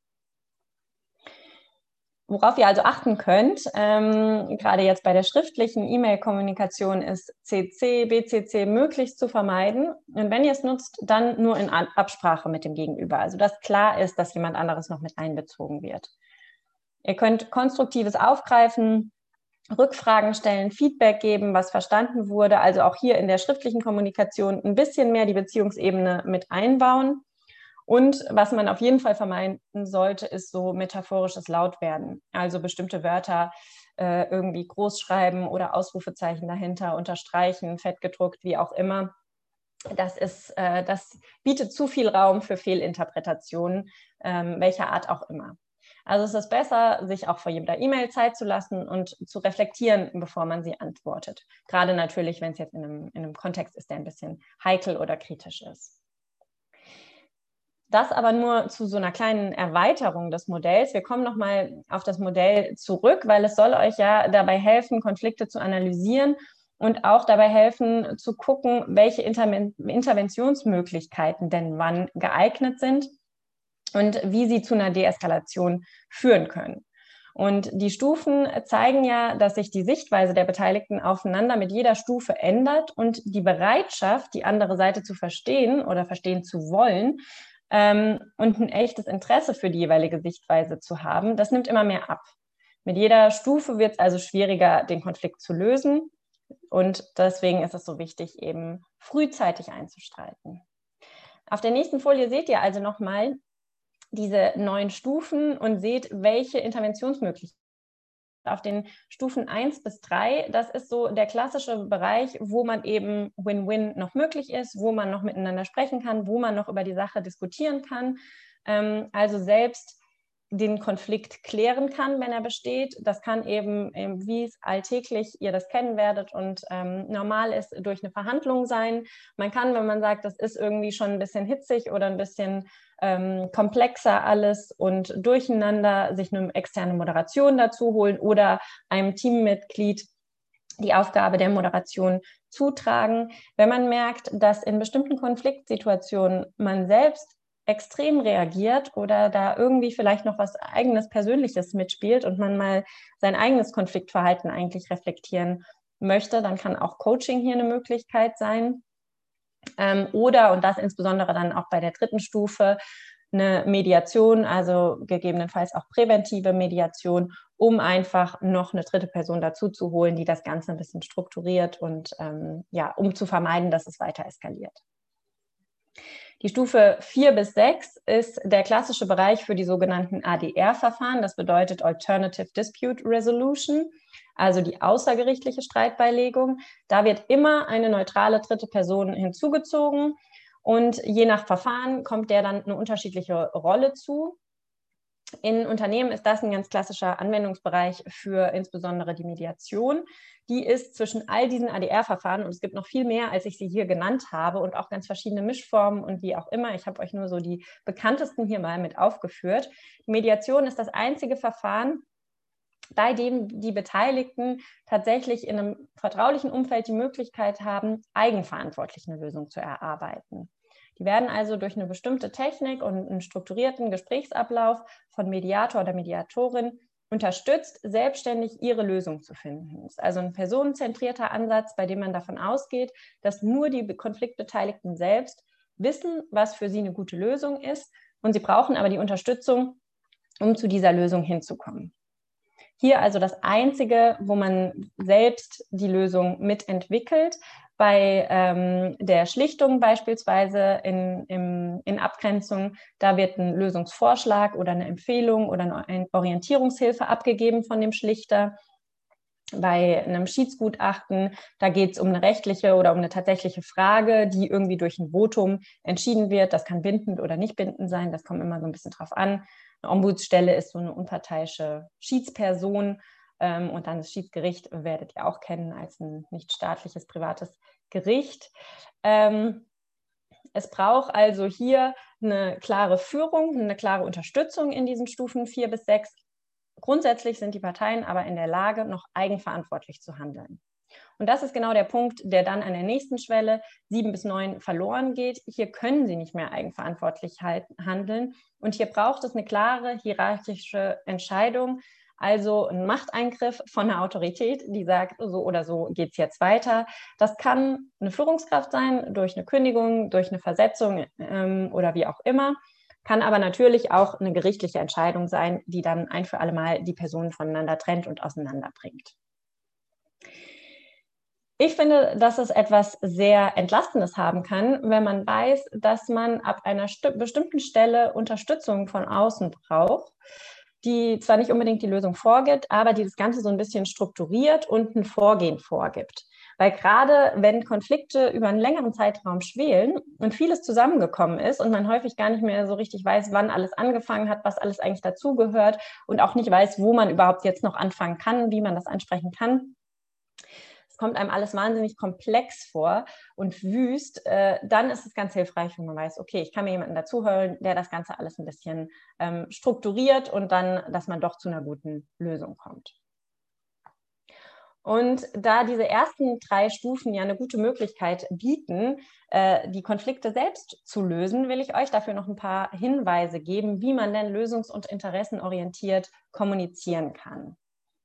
Worauf ihr also achten könnt, ähm, gerade jetzt bei der schriftlichen E-Mail-Kommunikation, ist C C, B C C möglichst zu vermeiden. Und wenn ihr es nutzt, dann nur in Absprache mit dem Gegenüber. Also dass klar ist, dass jemand anderes noch mit einbezogen wird. Ihr könnt konstruktives aufgreifen, Rückfragen stellen, Feedback geben, was verstanden wurde. Also auch hier in der schriftlichen Kommunikation ein bisschen mehr die Beziehungsebene mit einbauen. Und was man auf jeden Fall vermeiden sollte, ist so metaphorisches Lautwerden. Also bestimmte Wörter äh, irgendwie groß schreiben oder Ausrufezeichen dahinter, unterstreichen, fett gedruckt, wie auch immer. Das, ist, äh, das bietet zu viel Raum für Fehlinterpretationen, ähm, welcher Art auch immer. Also es ist besser, sich auch vor jeder E-Mail Zeit zu lassen und zu reflektieren, bevor man sie antwortet. Gerade natürlich, wenn es jetzt in einem, in einem Kontext ist, der ein bisschen heikel oder kritisch ist. Das aber nur zu so einer kleinen Erweiterung des Modells. Wir kommen nochmal auf das Modell zurück, weil es soll euch ja dabei helfen, Konflikte zu analysieren und auch dabei helfen, zu gucken, welche Interventionsmöglichkeiten denn wann geeignet sind und wie sie zu einer Deeskalation führen können. Und die Stufen zeigen ja, dass sich die Sichtweise der Beteiligten aufeinander mit jeder Stufe ändert und die Bereitschaft, die andere Seite zu verstehen oder verstehen zu wollen, ähm, und ein echtes Interesse für die jeweilige Sichtweise zu haben, das nimmt immer mehr ab. Mit jeder Stufe wird es also schwieriger, den Konflikt zu lösen. Und deswegen ist es so wichtig, eben frühzeitig einzustreiten. Auf der nächsten Folie seht ihr also nochmal diese neun Stufen und seht, welche Interventionsmöglichkeiten. Auf den Stufen eins bis drei, das ist so der klassische Bereich, wo man eben Win-Win noch möglich ist, wo man noch miteinander sprechen kann, wo man noch über die Sache diskutieren kann. Ähm, also selbst den Konflikt klären kann, wenn er besteht. Das kann eben, wie es alltäglich ihr das kennen werdet und ähm, normal ist, durch eine Verhandlung sein. Man kann, wenn man sagt, das ist irgendwie schon ein bisschen hitzig oder ein bisschen ähm, komplexer alles und durcheinander, sich eine externe Moderation dazu holen oder einem Teammitglied die Aufgabe der Moderation zutragen. Wenn man merkt, dass in bestimmten Konfliktsituationen man selbst extrem reagiert oder da irgendwie vielleicht noch was eigenes Persönliches mitspielt und man mal sein eigenes Konfliktverhalten eigentlich reflektieren möchte, dann kann auch Coaching hier eine Möglichkeit sein. Ähm, oder, und das insbesondere dann auch bei der dritten Stufe, eine Mediation, also gegebenenfalls auch präventive Mediation, um einfach noch eine dritte Person dazu zu holen, die das Ganze ein bisschen strukturiert und ähm, ja, um zu vermeiden, dass es weiter eskaliert. Die Stufe vier bis sechs ist der klassische Bereich für die sogenannten A D R-Verfahren. Das bedeutet Alternative Dispute Resolution, also die außergerichtliche Streitbeilegung. Da wird immer eine neutrale dritte Person hinzugezogen und je nach Verfahren kommt der dann eine unterschiedliche Rolle zu. In Unternehmen ist das ein ganz klassischer Anwendungsbereich für insbesondere die Mediation. Die ist zwischen all diesen A D R-Verfahren, und es gibt noch viel mehr, als ich sie hier genannt habe, und auch ganz verschiedene Mischformen und wie auch immer. Ich habe euch nur so die bekanntesten hier mal mit aufgeführt. Die Mediation ist das einzige Verfahren, bei dem die Beteiligten tatsächlich in einem vertraulichen Umfeld die Möglichkeit haben, eigenverantwortlich eine Lösung zu erarbeiten. Die werden also durch eine bestimmte Technik und einen strukturierten Gesprächsablauf von Mediator oder Mediatorin unterstützt, selbstständig ihre Lösung zu finden. Das ist also ein personenzentrierter Ansatz, bei dem man davon ausgeht, dass nur die Konfliktbeteiligten selbst wissen, was für sie eine gute Lösung ist, und sie brauchen aber die Unterstützung, um zu dieser Lösung hinzukommen. Hier also das Einzige, wo man selbst die Lösung mitentwickelt. Bei ähm, der Schlichtung beispielsweise in, in, in Abgrenzung, da wird ein Lösungsvorschlag oder eine Empfehlung oder eine Orientierungshilfe abgegeben von dem Schlichter. Bei einem Schiedsgutachten, da geht es um eine rechtliche oder um eine tatsächliche Frage, die irgendwie durch ein Votum entschieden wird. Das kann bindend oder nicht bindend sein, das kommt immer so ein bisschen drauf an. Eine Ombudsstelle ist so eine unparteiische Schiedsperson. Ähm, und dann das Schiedsgericht werdet ihr auch kennen als ein nicht staatliches, privates Gericht. Ähm, es braucht also hier eine klare Führung, eine klare Unterstützung in diesen Stufen vier bis sechs. Grundsätzlich sind die Parteien aber in der Lage, noch eigenverantwortlich zu handeln. Und das ist genau der Punkt, der dann an der nächsten Schwelle sieben bis neun verloren geht. Hier können sie nicht mehr eigenverantwortlich handeln. Und hier braucht es eine klare hierarchische Entscheidung, also ein Machteingriff von der Autorität, die sagt, so oder so geht es jetzt weiter. Das kann eine Führungskraft sein, durch eine Kündigung, durch eine Versetzung ähm, oder wie auch immer. Kann aber natürlich auch eine gerichtliche Entscheidung sein, die dann ein für alle Mal die Personen voneinander trennt und auseinanderbringt. Ich finde, dass es etwas sehr Entlastendes haben kann, wenn man weiß, dass man ab einer bestimmten Stelle Unterstützung von außen braucht, die zwar nicht unbedingt die Lösung vorgibt, aber die das Ganze so ein bisschen strukturiert und ein Vorgehen vorgibt. Weil gerade wenn Konflikte über einen längeren Zeitraum schwelen und vieles zusammengekommen ist und man häufig gar nicht mehr so richtig weiß, wann alles angefangen hat, was alles eigentlich dazugehört und auch nicht weiß, wo man überhaupt jetzt noch anfangen kann, wie man das ansprechen kann, es kommt einem alles wahnsinnig komplex vor und wüst, äh, dann ist es ganz hilfreich, wenn man weiß, okay, ich kann mir jemanden dazuhören, der das Ganze alles ein bisschen ähm, strukturiert und dann, dass man doch zu einer guten Lösung kommt. Und da diese ersten drei Stufen ja eine gute Möglichkeit bieten, äh, die Konflikte selbst zu lösen, will ich euch dafür noch ein paar Hinweise geben, wie man denn lösungs- und interessenorientiert kommunizieren kann.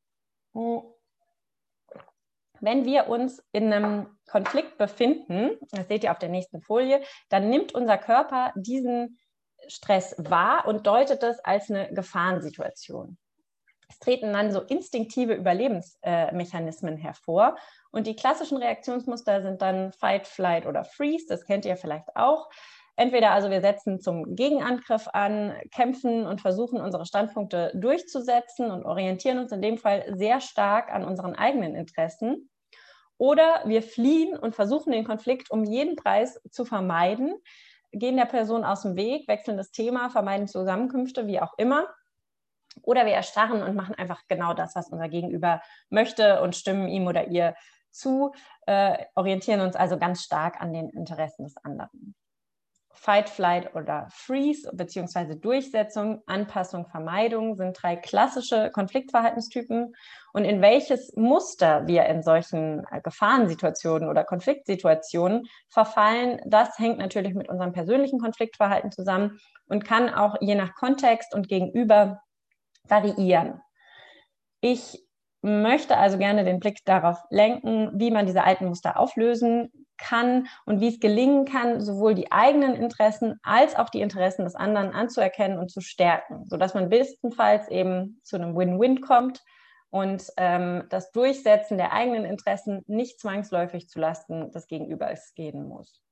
Wenn wir uns in einem Konflikt befinden, das seht ihr auf der nächsten Folie, dann nimmt unser Körper diesen Stress wahr und deutet es als eine Gefahrensituation. Es treten dann so instinktive Überlebensmechanismen hervor und die klassischen Reaktionsmuster sind dann Fight, Flight oder Freeze, das kennt ihr vielleicht auch. Entweder also wir setzen zum Gegenangriff an, kämpfen und versuchen unsere Standpunkte durchzusetzen und orientieren uns in dem Fall sehr stark an unseren eigenen Interessen. Oder wir fliehen und versuchen den Konflikt um jeden Preis zu vermeiden, gehen der Person aus dem Weg, wechseln das Thema, vermeiden Zusammenkünfte, wie auch immer. Oder wir erstarren und machen einfach genau das, was unser Gegenüber möchte und stimmen ihm oder ihr zu, äh, orientieren uns also ganz stark an den Interessen des anderen. Fight, Flight oder Freeze bzw. Durchsetzung, Anpassung, Vermeidung sind drei klassische Konfliktverhaltenstypen. Und in welches Muster wir in solchen Gefahrensituationen oder Konfliktsituationen verfallen, das hängt natürlich mit unserem persönlichen Konfliktverhalten zusammen und kann auch je nach Kontext und Gegenüber variieren. Ich möchte also gerne den Blick darauf lenken, wie man diese alten Muster auflösen kann und wie es gelingen kann, sowohl die eigenen Interessen als auch die Interessen des anderen anzuerkennen und zu stärken, sodass man bestenfalls eben zu einem Win-Win kommt und ähm, das Durchsetzen der eigenen Interessen nicht zwangsläufig zulasten des Gegenübers gehen muss.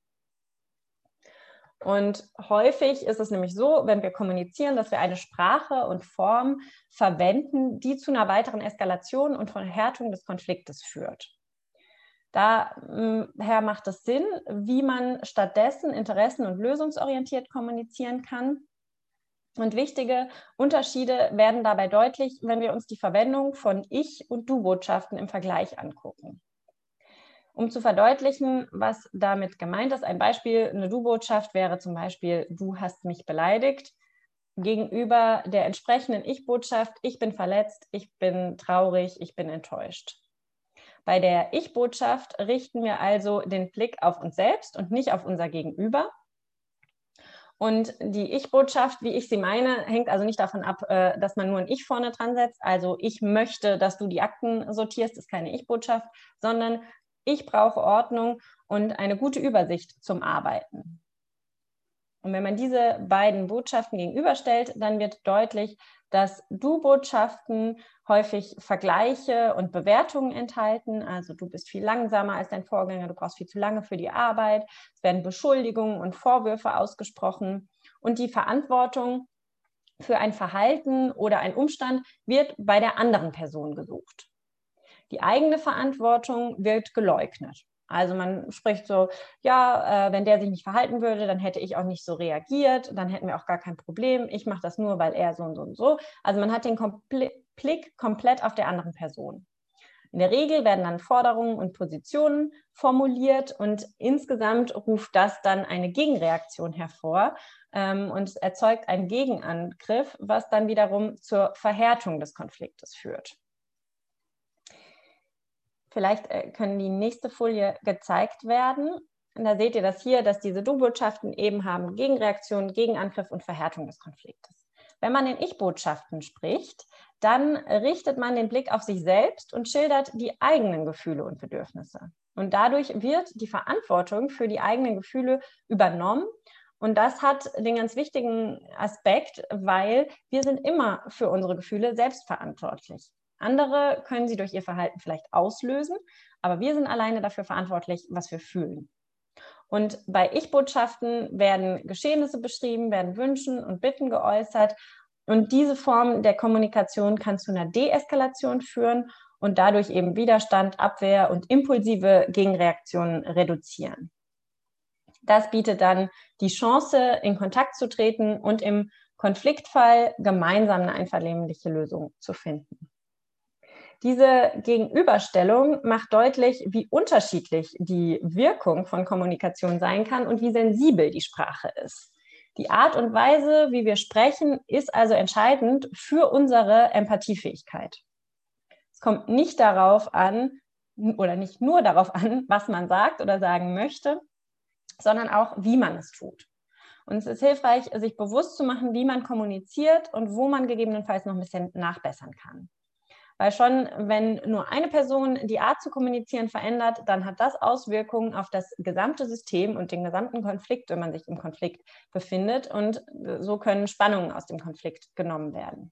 Und häufig ist es nämlich so, wenn wir kommunizieren, dass wir eine Sprache und Form verwenden, die zu einer weiteren Eskalation und Verhärtung des Konfliktes führt. Daher macht es Sinn, wie man stattdessen interessen- und lösungsorientiert kommunizieren kann. Und wichtige Unterschiede werden dabei deutlich, wenn wir uns die Verwendung von Ich- und Du-Botschaften im Vergleich angucken. Um zu verdeutlichen, was damit gemeint ist, ein Beispiel, eine Du-Botschaft wäre zum Beispiel, du hast mich beleidigt, gegenüber der entsprechenden Ich-Botschaft, ich bin verletzt, ich bin traurig, ich bin enttäuscht. Bei der Ich-Botschaft richten wir also den Blick auf uns selbst und nicht auf unser Gegenüber. Und die Ich-Botschaft, wie ich sie meine, hängt also nicht davon ab, dass man nur ein Ich vorne dran setzt. Also ich möchte, dass du die Akten sortierst, ist keine Ich-Botschaft, sondern ich brauche Ordnung und eine gute Übersicht zum Arbeiten. Und wenn man diese beiden Botschaften gegenüberstellt, dann wird deutlich, dass Du-Botschaften häufig Vergleiche und Bewertungen enthalten. Also du bist viel langsamer als dein Vorgänger, du brauchst viel zu lange für die Arbeit. Es werden Beschuldigungen und Vorwürfe ausgesprochen. Und die Verantwortung für ein Verhalten oder einen Umstand wird bei der anderen Person gesucht. Die eigene Verantwortung wird geleugnet. Also man spricht so, ja, äh, wenn der sich nicht verhalten würde, dann hätte ich auch nicht so reagiert, dann hätten wir auch gar kein Problem. Ich mache das nur, weil er so und so und so. Also man hat den Komple- Blick komplett auf der anderen Person. In der Regel werden dann Forderungen und Positionen formuliert und insgesamt ruft das dann eine Gegenreaktion hervor ähm, und erzeugt einen Gegenangriff, was dann wiederum zur Verhärtung des Konfliktes führt. Vielleicht können die nächste Folie gezeigt werden. Und da seht ihr das hier, dass diese Du-Botschaften eben haben Gegenreaktion, Gegenangriff und Verhärtung des Konfliktes. Wenn man in Ich-Botschaften spricht, dann richtet man den Blick auf sich selbst und schildert die eigenen Gefühle und Bedürfnisse. Und dadurch wird die Verantwortung für die eigenen Gefühle übernommen. Und das hat den ganz wichtigen Aspekt, weil wir sind immer für unsere Gefühle selbst verantwortlich. Andere können sie durch ihr Verhalten vielleicht auslösen, aber wir sind alleine dafür verantwortlich, was wir fühlen. Und bei Ich-Botschaften werden Geschehnisse beschrieben, werden Wünschen und Bitten geäußert. Und diese Form der Kommunikation kann zu einer Deeskalation führen und dadurch eben Widerstand, Abwehr und impulsive Gegenreaktionen reduzieren. Das bietet dann die Chance, in Kontakt zu treten und im Konfliktfall gemeinsam eine einvernehmliche Lösung zu finden. Diese Gegenüberstellung macht deutlich, wie unterschiedlich die Wirkung von Kommunikation sein kann und wie sensibel die Sprache ist. Die Art und Weise, wie wir sprechen, ist also entscheidend für unsere Empathiefähigkeit. Es kommt nicht darauf an, oder nicht nur darauf an, was man sagt oder sagen möchte, sondern auch, wie man es tut. Und es ist hilfreich, sich bewusst zu machen, wie man kommuniziert und wo man gegebenenfalls noch ein bisschen nachbessern kann. Weil schon, wenn nur eine Person die Art zu kommunizieren verändert, dann hat das Auswirkungen auf das gesamte System und den gesamten Konflikt, wenn man sich im Konflikt befindet. Und so können Spannungen aus dem Konflikt genommen werden.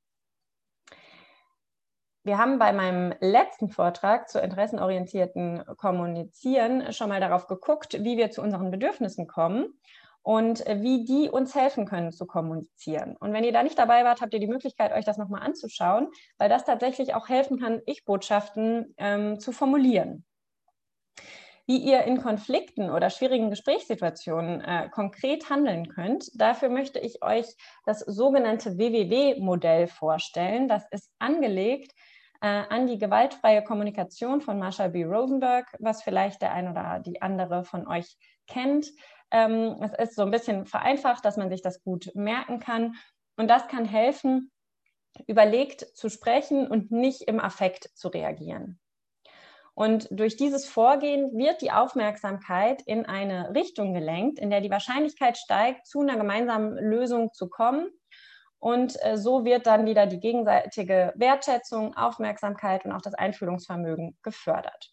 Wir haben bei meinem letzten Vortrag zu interessenorientierten Kommunizieren schon mal darauf geguckt, wie wir zu unseren Bedürfnissen kommen und wie die uns helfen können zu kommunizieren. Und wenn ihr da nicht dabei wart, habt ihr die Möglichkeit, euch das nochmal anzuschauen, weil das tatsächlich auch helfen kann, Ich-Botschaften ähm, zu formulieren. Wie ihr in Konflikten oder schwierigen Gesprächssituationen äh, konkret handeln könnt, dafür möchte ich euch das sogenannte W W W-Modell vorstellen. Das ist angelegt äh, an die gewaltfreie Kommunikation von Marshall B. Rosenberg, was vielleicht der ein oder die andere von euch kennt. Ähm, es ist so ein bisschen vereinfacht, dass man sich das gut merken kann. Und das kann helfen, überlegt zu sprechen und nicht im Affekt zu reagieren. Und durch dieses Vorgehen wird die Aufmerksamkeit in eine Richtung gelenkt, in der die Wahrscheinlichkeit steigt, zu einer gemeinsamen Lösung zu kommen. Und äh, so wird dann wieder die gegenseitige Wertschätzung, Aufmerksamkeit und auch das Einfühlungsvermögen gefördert.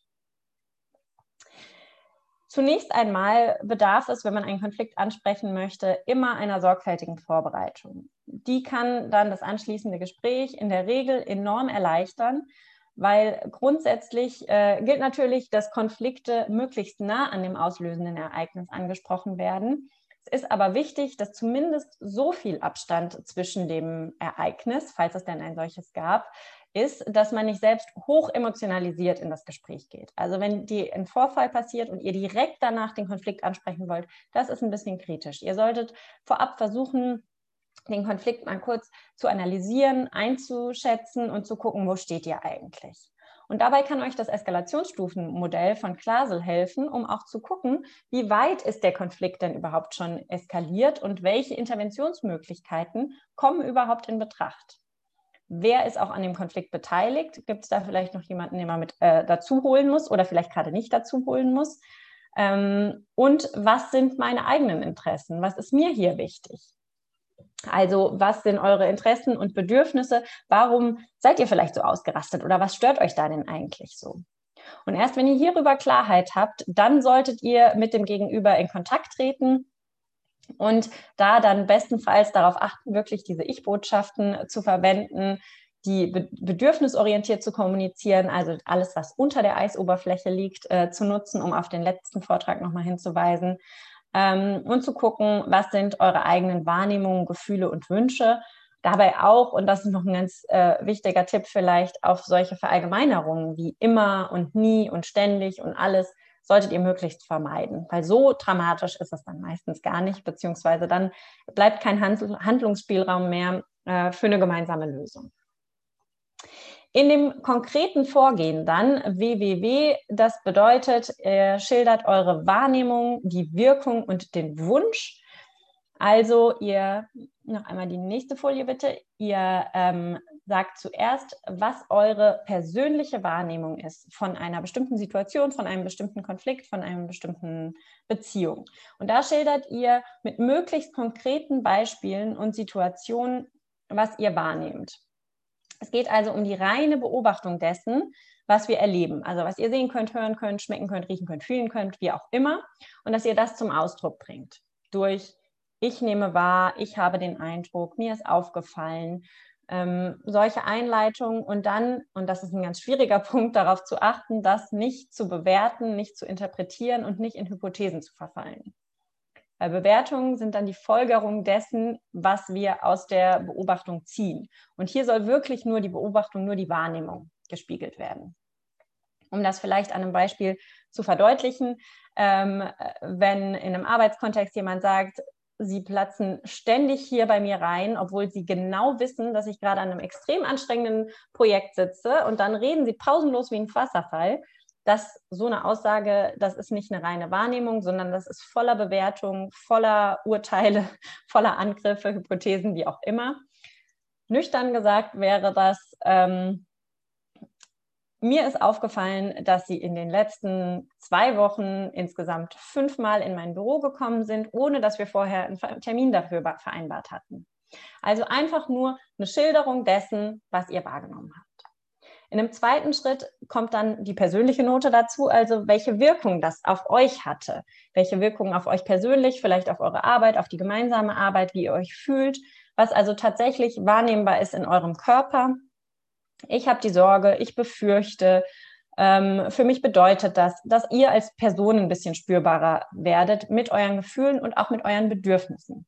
Zunächst einmal bedarf es, wenn man einen Konflikt ansprechen möchte, immer einer sorgfältigen Vorbereitung. Die kann dann das anschließende Gespräch in der Regel enorm erleichtern, weil grundsätzlich äh, gilt natürlich, dass Konflikte möglichst nah an dem auslösenden Ereignis angesprochen werden. Es ist aber wichtig, dass zumindest so viel Abstand zwischen dem Ereignis, falls es denn ein solches gab, ist, dass man nicht selbst hoch emotionalisiert in das Gespräch geht. Also wenn die, ein Vorfall passiert und ihr direkt danach den Konflikt ansprechen wollt, das ist ein bisschen kritisch. Ihr solltet vorab versuchen, den Konflikt mal kurz zu analysieren, einzuschätzen und zu gucken, wo steht ihr eigentlich. Und dabei kann euch das Eskalationsstufenmodell von Klasel helfen, um auch zu gucken, wie weit ist der Konflikt denn überhaupt schon eskaliert und welche Interventionsmöglichkeiten kommen überhaupt in Betracht. Wer ist auch an dem Konflikt beteiligt? Gibt es da vielleicht noch jemanden, den man mit äh, dazu holen muss oder vielleicht gerade nicht dazu holen muss? Ähm, und was sind meine eigenen Interessen? Was ist mir hier wichtig? Also was sind eure Interessen und Bedürfnisse? Warum seid ihr vielleicht so ausgerastet oder was stört euch da denn eigentlich so? Und erst wenn ihr hierüber Klarheit habt, dann solltet ihr mit dem Gegenüber in Kontakt treten und da dann bestenfalls darauf achten, wirklich diese Ich-Botschaften zu verwenden, die be- bedürfnisorientiert zu kommunizieren, also alles, was unter der Eisoberfläche liegt, äh, zu nutzen, um auf den letzten Vortrag nochmal hinzuweisen. Ähm, und zu gucken, was sind eure eigenen Wahrnehmungen, Gefühle und Wünsche. Dabei auch, und das ist noch ein ganz äh, wichtiger Tipp vielleicht, auf solche Verallgemeinerungen wie immer und nie und ständig und alles solltet ihr möglichst vermeiden, weil so dramatisch ist es dann meistens gar nicht, beziehungsweise dann bleibt kein Handlungsspielraum mehr äh, für eine gemeinsame Lösung. In dem konkreten Vorgehen dann W W W, das bedeutet, ihr schildert eure Wahrnehmung, die Wirkung und den Wunsch. Also ihr, noch einmal die nächste Folie bitte, ihr ähm, sagt zuerst, was eure persönliche Wahrnehmung ist von einer bestimmten Situation, von einem bestimmten Konflikt, von einer bestimmten Beziehung. Und da schildert ihr mit möglichst konkreten Beispielen und Situationen, was ihr wahrnehmt. Es geht also um die reine Beobachtung dessen, was wir erleben. Also was ihr sehen könnt, hören könnt, schmecken könnt, riechen könnt, fühlen könnt, wie auch immer. Und dass ihr das zum Ausdruck bringt. Durch ich nehme wahr, ich habe den Eindruck, mir ist aufgefallen. Ähm, solche Einleitungen und dann, und das ist ein ganz schwieriger Punkt, darauf zu achten, das nicht zu bewerten, nicht zu interpretieren und nicht in Hypothesen zu verfallen. Weil Bewertungen sind dann die Folgerung dessen, was wir aus der Beobachtung ziehen. Und hier soll wirklich nur die Beobachtung, nur die Wahrnehmung gespiegelt werden. Um das vielleicht an einem Beispiel zu verdeutlichen, ähm, wenn in einem Arbeitskontext jemand sagt, Sie platzen ständig hier bei mir rein, obwohl Sie genau wissen, dass ich gerade an einem extrem anstrengenden Projekt sitze, und dann reden Sie pausenlos wie ein Wasserfall. Das, so eine Aussage, das ist nicht eine reine Wahrnehmung, sondern das ist voller Bewertung, voller Urteile, voller Angriffe, Hypothesen, wie auch immer. Nüchtern gesagt wäre das, ähm, mir ist aufgefallen, dass Sie in den letzten zwei Wochen insgesamt fünfmal in mein Büro gekommen sind, ohne dass wir vorher einen Termin dafür vereinbart hatten. Also einfach nur eine Schilderung dessen, was ihr wahrgenommen habt. In einem zweiten Schritt kommt dann die persönliche Note dazu, also welche Wirkung das auf euch hatte, welche Wirkung auf euch persönlich, vielleicht auf eure Arbeit, auf die gemeinsame Arbeit, wie ihr euch fühlt, was also tatsächlich wahrnehmbar ist in eurem Körper. Ich habe die Sorge, ich befürchte, ähm, für mich bedeutet das, dass ihr als Person ein bisschen spürbarer werdet mit euren Gefühlen und auch mit euren Bedürfnissen.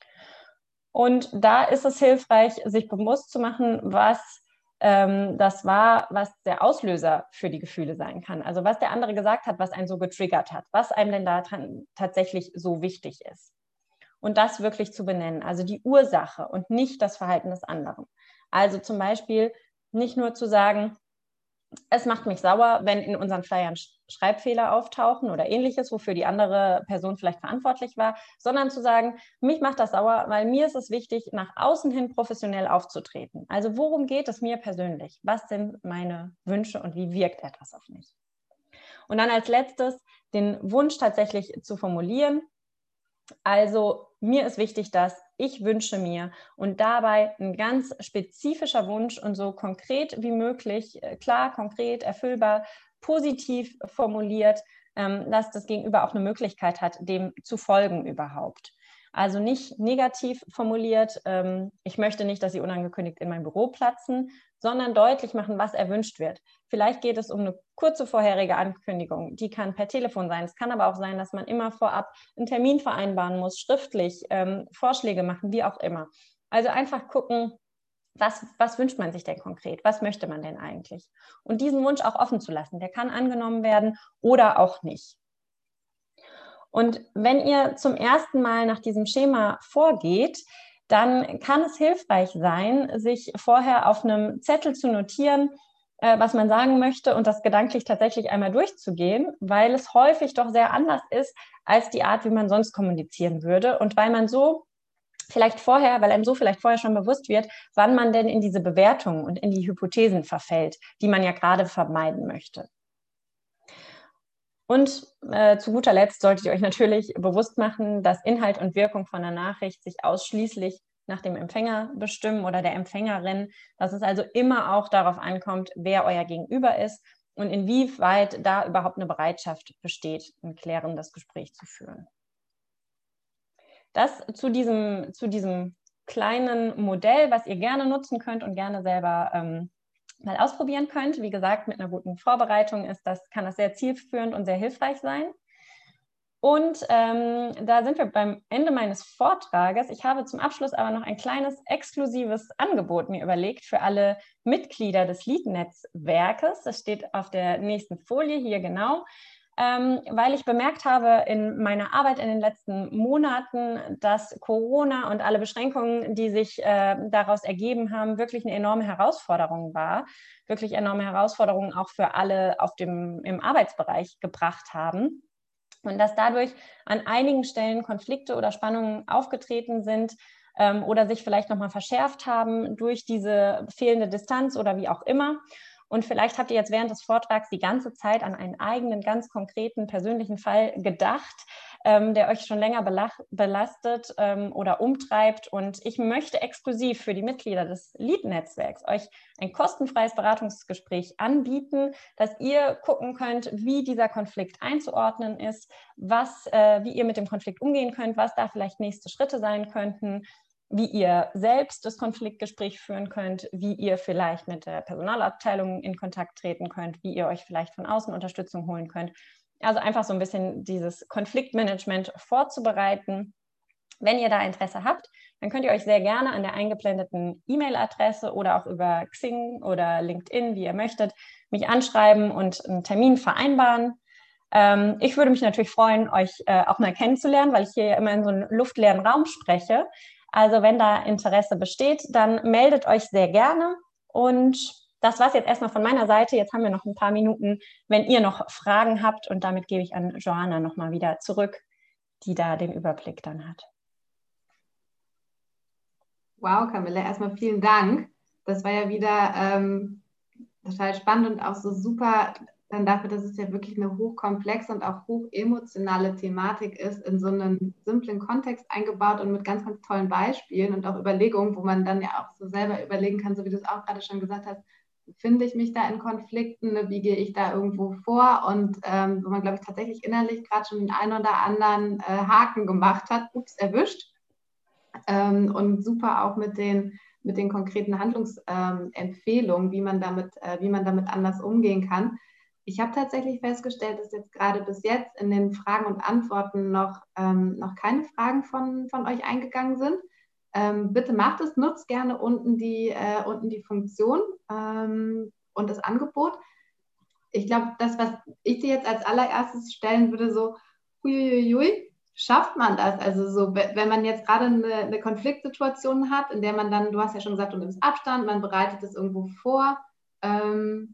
Und da ist es hilfreich, sich bewusst zu machen, was ähm, das war, was der Auslöser für die Gefühle sein kann. Also was der andere gesagt hat, was einen so getriggert hat, was einem denn da tatsächlich so wichtig ist. Und das wirklich zu benennen, also die Ursache und nicht das Verhalten des anderen. Also zum Beispiel nicht nur zu sagen, es macht mich sauer, wenn in unseren Flyern Schreibfehler auftauchen oder ähnliches, wofür die andere Person vielleicht verantwortlich war, sondern zu sagen, mich macht das sauer, weil mir ist es wichtig, nach außen hin professionell aufzutreten. Also worum geht es mir persönlich? Was sind meine Wünsche und wie wirkt etwas auf mich? Und dann als letztes den Wunsch tatsächlich zu formulieren. Also mir ist wichtig, dass ich wünsche mir, und dabei ein ganz spezifischer Wunsch und so konkret wie möglich, klar, konkret, erfüllbar, positiv formuliert, dass das Gegenüber auch eine Möglichkeit hat, dem zu folgen überhaupt. Also nicht negativ formuliert, ich möchte nicht, dass Sie unangekündigt in mein Büro platzen, sondern deutlich machen, was erwünscht wird. Vielleicht geht es um eine kurze vorherige Ankündigung, die kann per Telefon sein. Es kann aber auch sein, dass man immer vorab einen Termin vereinbaren muss, schriftlich, ähm, Vorschläge machen, wie auch immer. Also einfach gucken, was, was wünscht man sich denn konkret? Was möchte man denn eigentlich? Und diesen Wunsch auch offen zu lassen, der kann angenommen werden oder auch nicht. Und wenn ihr zum ersten Mal nach diesem Schema vorgeht, dann kann es hilfreich sein, sich vorher auf einem Zettel zu notieren, was man sagen möchte und das gedanklich tatsächlich einmal durchzugehen, weil es häufig doch sehr anders ist als die Art, wie man sonst kommunizieren würde und weil man so vielleicht vorher, weil einem so vielleicht vorher schon bewusst wird, wann man denn in diese Bewertungen und in die Hypothesen verfällt, die man ja gerade vermeiden möchte. Und äh, zu guter Letzt solltet ihr euch natürlich bewusst machen, dass Inhalt und Wirkung von einer Nachricht sich ausschließlich nach dem Empfänger bestimmen oder der Empfängerin, dass es also immer auch darauf ankommt, wer euer Gegenüber ist und inwieweit da überhaupt eine Bereitschaft besteht, ein klärendes Gespräch zu führen. Das zu diesem, zu diesem kleinen Modell, was ihr gerne nutzen könnt und gerne selber ähm, mal ausprobieren könnt. Wie gesagt, mit einer guten Vorbereitung ist das, kann das sehr zielführend und sehr hilfreich sein. Und ähm, da sind wir beim Ende meines Vortrages. Ich habe zum Abschluss aber noch ein kleines exklusives Angebot mir überlegt für alle Mitglieder des Lead-Netzwerkes. Das steht auf der nächsten Folie hier genau. Ähm, weil ich bemerkt habe in meiner Arbeit in den letzten Monaten, dass Corona und alle Beschränkungen, die sich äh, daraus ergeben haben, wirklich eine enorme Herausforderung war, wirklich enorme Herausforderungen auch für alle auf dem, im Arbeitsbereich gebracht haben. Und dass dadurch an einigen Stellen Konflikte oder Spannungen aufgetreten sind ähm, oder sich vielleicht nochmal verschärft haben durch diese fehlende Distanz oder wie auch immer. Und vielleicht habt ihr jetzt während des Vortrags die ganze Zeit an einen eigenen, ganz konkreten, persönlichen Fall gedacht, ähm, der euch schon länger belastet ähm, oder umtreibt. Und ich möchte exklusiv für die Mitglieder des Lead-Netzwerks euch ein kostenfreies Beratungsgespräch anbieten, dass ihr gucken könnt, wie dieser Konflikt einzuordnen ist, was, äh, wie ihr mit dem Konflikt umgehen könnt, was da vielleicht nächste Schritte sein könnten, wie ihr selbst das Konfliktgespräch führen könnt, wie ihr vielleicht mit der Personalabteilung in Kontakt treten könnt, wie ihr euch vielleicht von außen Unterstützung holen könnt. Also einfach so ein bisschen dieses Konfliktmanagement vorzubereiten. Wenn ihr da Interesse habt, dann könnt ihr euch sehr gerne an der eingeblendeten E-Mail-Adresse oder auch über Xing oder LinkedIn, wie ihr möchtet, mich anschreiben und einen Termin vereinbaren. Ähm, ich würde mich natürlich freuen, euch äh, auch mal kennenzulernen, weil ich hier ja immer in so einem luftleeren Raum spreche. Also wenn da Interesse besteht, dann meldet euch sehr gerne. Und das war es jetzt erstmal von meiner Seite. Jetzt haben wir noch ein paar Minuten, wenn ihr noch Fragen habt. Und damit gebe ich an Joanna nochmal wieder zurück, die da den Überblick dann hat. Wow, Camilla, erstmal vielen Dank. Das war ja wieder ähm, total spannend und auch so super dann dafür, dass es ja wirklich eine hochkomplexe und auch hochemotionale Thematik ist, in so einen simplen Kontext eingebaut und mit ganz, ganz tollen Beispielen und auch Überlegungen, wo man dann ja auch so selber überlegen kann, so wie du es auch gerade schon gesagt hast, finde ich mich da in Konflikten, wie gehe ich da irgendwo vor und ähm, wo man, glaube ich, tatsächlich innerlich gerade schon den einen oder anderen äh, Haken gemacht hat, ups, erwischt. Ähm, und super auch mit den, mit den konkreten Handlungsempfehlungen, ähm, wie man damit, äh, wie man damit anders umgehen kann. Ich habe tatsächlich festgestellt, dass jetzt gerade bis jetzt in den Fragen und Antworten noch, ähm, noch keine Fragen von, von euch eingegangen sind. Ähm, bitte macht es, nutzt gerne unten die, äh, unten die Funktion ähm, und das Angebot. Ich glaube, das, was ich dir jetzt als allererstes stellen würde, so, huiuiui, schafft man das? Also so, wenn man jetzt gerade eine, eine Konfliktsituation hat, in der man dann, du hast ja schon gesagt, du nimmst Abstand, man bereitet es irgendwo vor, ähm,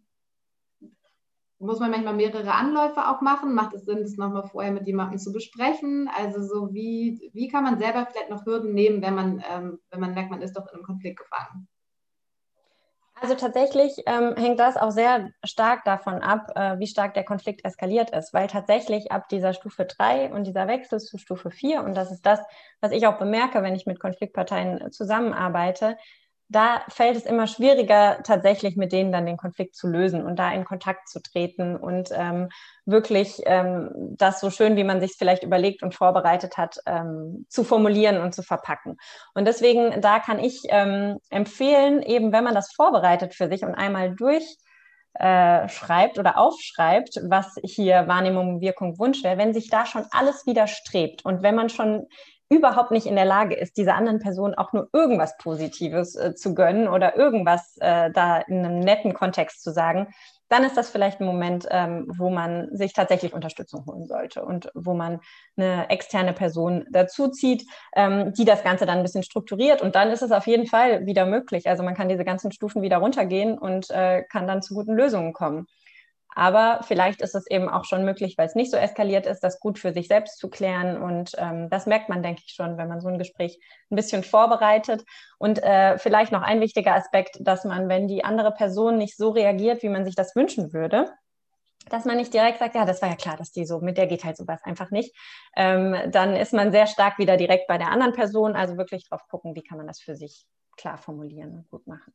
muss man manchmal mehrere Anläufe auch machen? Macht es Sinn, das nochmal vorher mit jemandem zu besprechen? Also so, wie, wie kann man selber vielleicht noch Hürden nehmen, wenn man, ähm, wenn man merkt, man ist doch in einem Konflikt gefangen? Also tatsächlich ähm, hängt das auch sehr stark davon ab, äh, wie stark der Konflikt eskaliert ist, weil tatsächlich ab dieser Stufe drei und dieser Wechsel zu Stufe vier, und das ist das, was ich auch bemerke, wenn ich mit Konfliktparteien zusammenarbeite, da fällt es immer schwieriger, tatsächlich mit denen dann den Konflikt zu lösen und da in Kontakt zu treten und ähm, wirklich ähm, das so schön, wie man sich es vielleicht überlegt und vorbereitet hat, ähm, zu formulieren und zu verpacken. Und deswegen, da kann ich ähm, empfehlen, eben wenn man das vorbereitet für sich und einmal durch äh, schreibt oder aufschreibt, was hier Wahrnehmung, Wirkung, Wunsch wäre, wenn sich da schon alles widerstrebt und wenn man schon überhaupt nicht in der Lage ist, dieser anderen Person auch nur irgendwas Positives äh, zu gönnen oder irgendwas äh, da in einem netten Kontext zu sagen, dann ist das vielleicht ein Moment, ähm, wo man sich tatsächlich Unterstützung holen sollte und wo man eine externe Person dazu zieht, ähm, die das Ganze dann ein bisschen strukturiert. Und dann ist es auf jeden Fall wieder möglich. Also man kann diese ganzen Stufen wieder runtergehen und äh, kann dann zu guten Lösungen kommen. Aber vielleicht ist es eben auch schon möglich, weil es nicht so eskaliert ist, das gut für sich selbst zu klären. Und ähm, das merkt man, denke ich, schon, wenn man so ein Gespräch ein bisschen vorbereitet. Und äh, vielleicht noch ein wichtiger Aspekt, dass man, wenn die andere Person nicht so reagiert, wie man sich das wünschen würde, dass man nicht direkt sagt, ja, das war ja klar, dass die so, mit der geht halt sowas einfach nicht. Ähm, dann ist man sehr stark wieder direkt bei der anderen Person. Also wirklich drauf gucken, wie kann man das für sich klar formulieren und gut machen.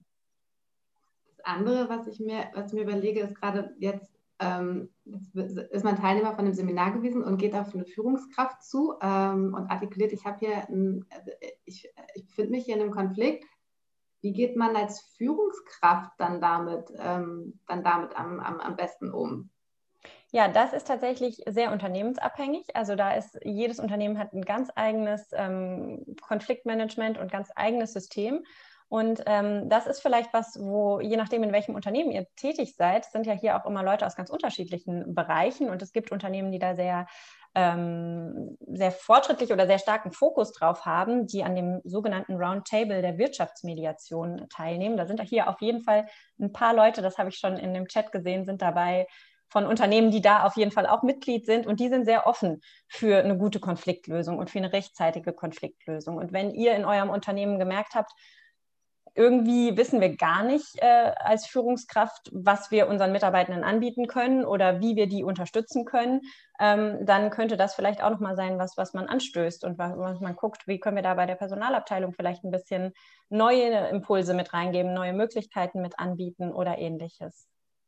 Das andere, was ich mir, was ich mir überlege, ist gerade jetzt, ähm, jetzt ist man Teilnehmer von dem Seminar gewesen und geht auf eine Führungskraft zu ähm, und artikuliert, ich habe hier, ein, ich, ich befinde mich hier in einem Konflikt. Wie geht man als Führungskraft dann damit, ähm, dann damit am, am, am besten um? Ja, das ist tatsächlich sehr unternehmensabhängig. Also da ist jedes Unternehmen hat ein ganz eigenes ähm, Konfliktmanagement und ganz eigenes System. Und ähm, das ist vielleicht was, wo, je nachdem, in welchem Unternehmen ihr tätig seid, sind ja hier auch immer Leute aus ganz unterschiedlichen Bereichen. Und es gibt Unternehmen, die da sehr, ähm, sehr fortschrittlich oder sehr starken Fokus drauf haben, die an dem sogenannten Roundtable der Wirtschaftsmediation teilnehmen. Da sind hier auf jeden Fall ein paar Leute, das habe ich schon in dem Chat gesehen, sind dabei, von Unternehmen, die da auf jeden Fall auch Mitglied sind, und die sind sehr offen für eine gute Konfliktlösung und für eine rechtzeitige Konfliktlösung. Und wenn ihr in eurem Unternehmen gemerkt habt, irgendwie wissen wir gar nicht äh, als Führungskraft, was wir unseren Mitarbeitenden anbieten können oder wie wir die unterstützen können, ähm, dann könnte das vielleicht auch nochmal sein, was, was man anstößt und was man guckt, wie können wir da bei der Personalabteilung vielleicht ein bisschen neue Impulse mit reingeben, neue Möglichkeiten mit anbieten oder ähnliches.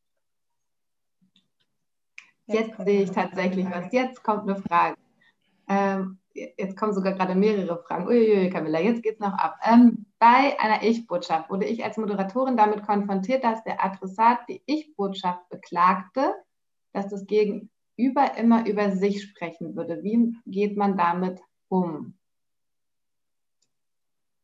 Jetzt, jetzt sehe ich tatsächlich was. Jetzt kommt eine Frage. Ähm, jetzt kommen sogar gerade mehrere Fragen. Uiuiui, Camilla, jetzt geht es noch ab. Ähm, bei einer Ich-Botschaft wurde ich als Moderatorin damit konfrontiert, dass der Adressat die Ich-Botschaft beklagte, dass das Gegenüber immer über sich sprechen würde. Wie geht man damit um?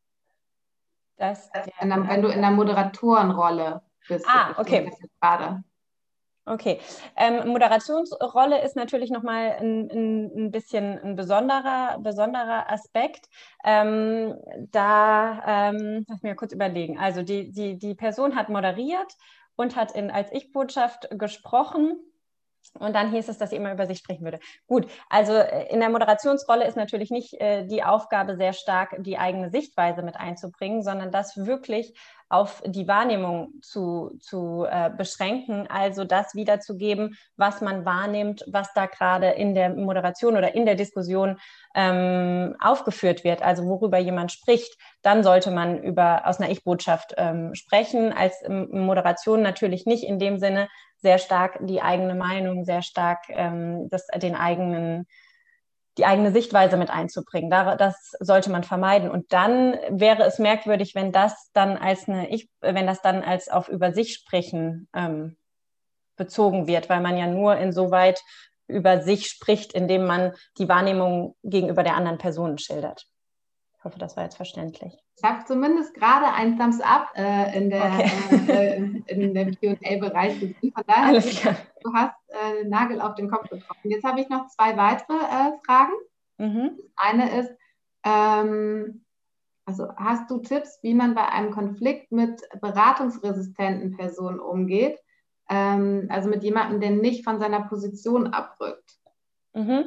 Das, in der, wenn du in der Moderatorenrolle bist. Ah, okay. Gerade. Okay. Ähm, Moderationsrolle ist natürlich nochmal ein, ein, ein bisschen ein besonderer, besonderer Aspekt. Ähm, da, ähm, lass mich mal kurz überlegen. Also die, die, die Person hat moderiert und hat in, als Ich-Botschaft gesprochen. Und dann hieß es, dass sie immer über sich sprechen würde. Gut, also in der Moderationsrolle ist natürlich nicht äh, die Aufgabe sehr stark, die eigene Sichtweise mit einzubringen, sondern das wirklich auf die Wahrnehmung zu, zu äh, beschränken, also das wiederzugeben, was man wahrnimmt, was da gerade in der Moderation oder in der Diskussion ähm, aufgeführt wird, also worüber jemand spricht. Dann sollte man über aus einer Ich-Botschaft ähm, sprechen, als ähm, Moderation natürlich nicht in dem Sinne, sehr stark die eigene Meinung, sehr stark ähm, das, den eigenen, die eigene Sichtweise mit einzubringen. Das sollte man vermeiden. Und dann wäre es merkwürdig, wenn das dann als eine Ich, wenn das dann als auf über sich sprechen ähm, bezogen wird, weil man ja nur insoweit über sich spricht, indem man die Wahrnehmung gegenüber der anderen Person schildert. Ich hoffe, das war jetzt verständlich. Ich habe zumindest gerade ein Thumbs up äh, in der, okay. äh, in dem Q und A-Bereich gesehen. Von daher, Alles klar. Du hast äh, den Nagel auf den Kopf getroffen. Jetzt habe ich noch zwei weitere äh, Fragen. Mhm. Das eine ist, ähm, also hast du Tipps, wie man bei einem Konflikt mit beratungsresistenten Personen umgeht? Ähm, also mit jemandem, der nicht von seiner Position abrückt. Mhm.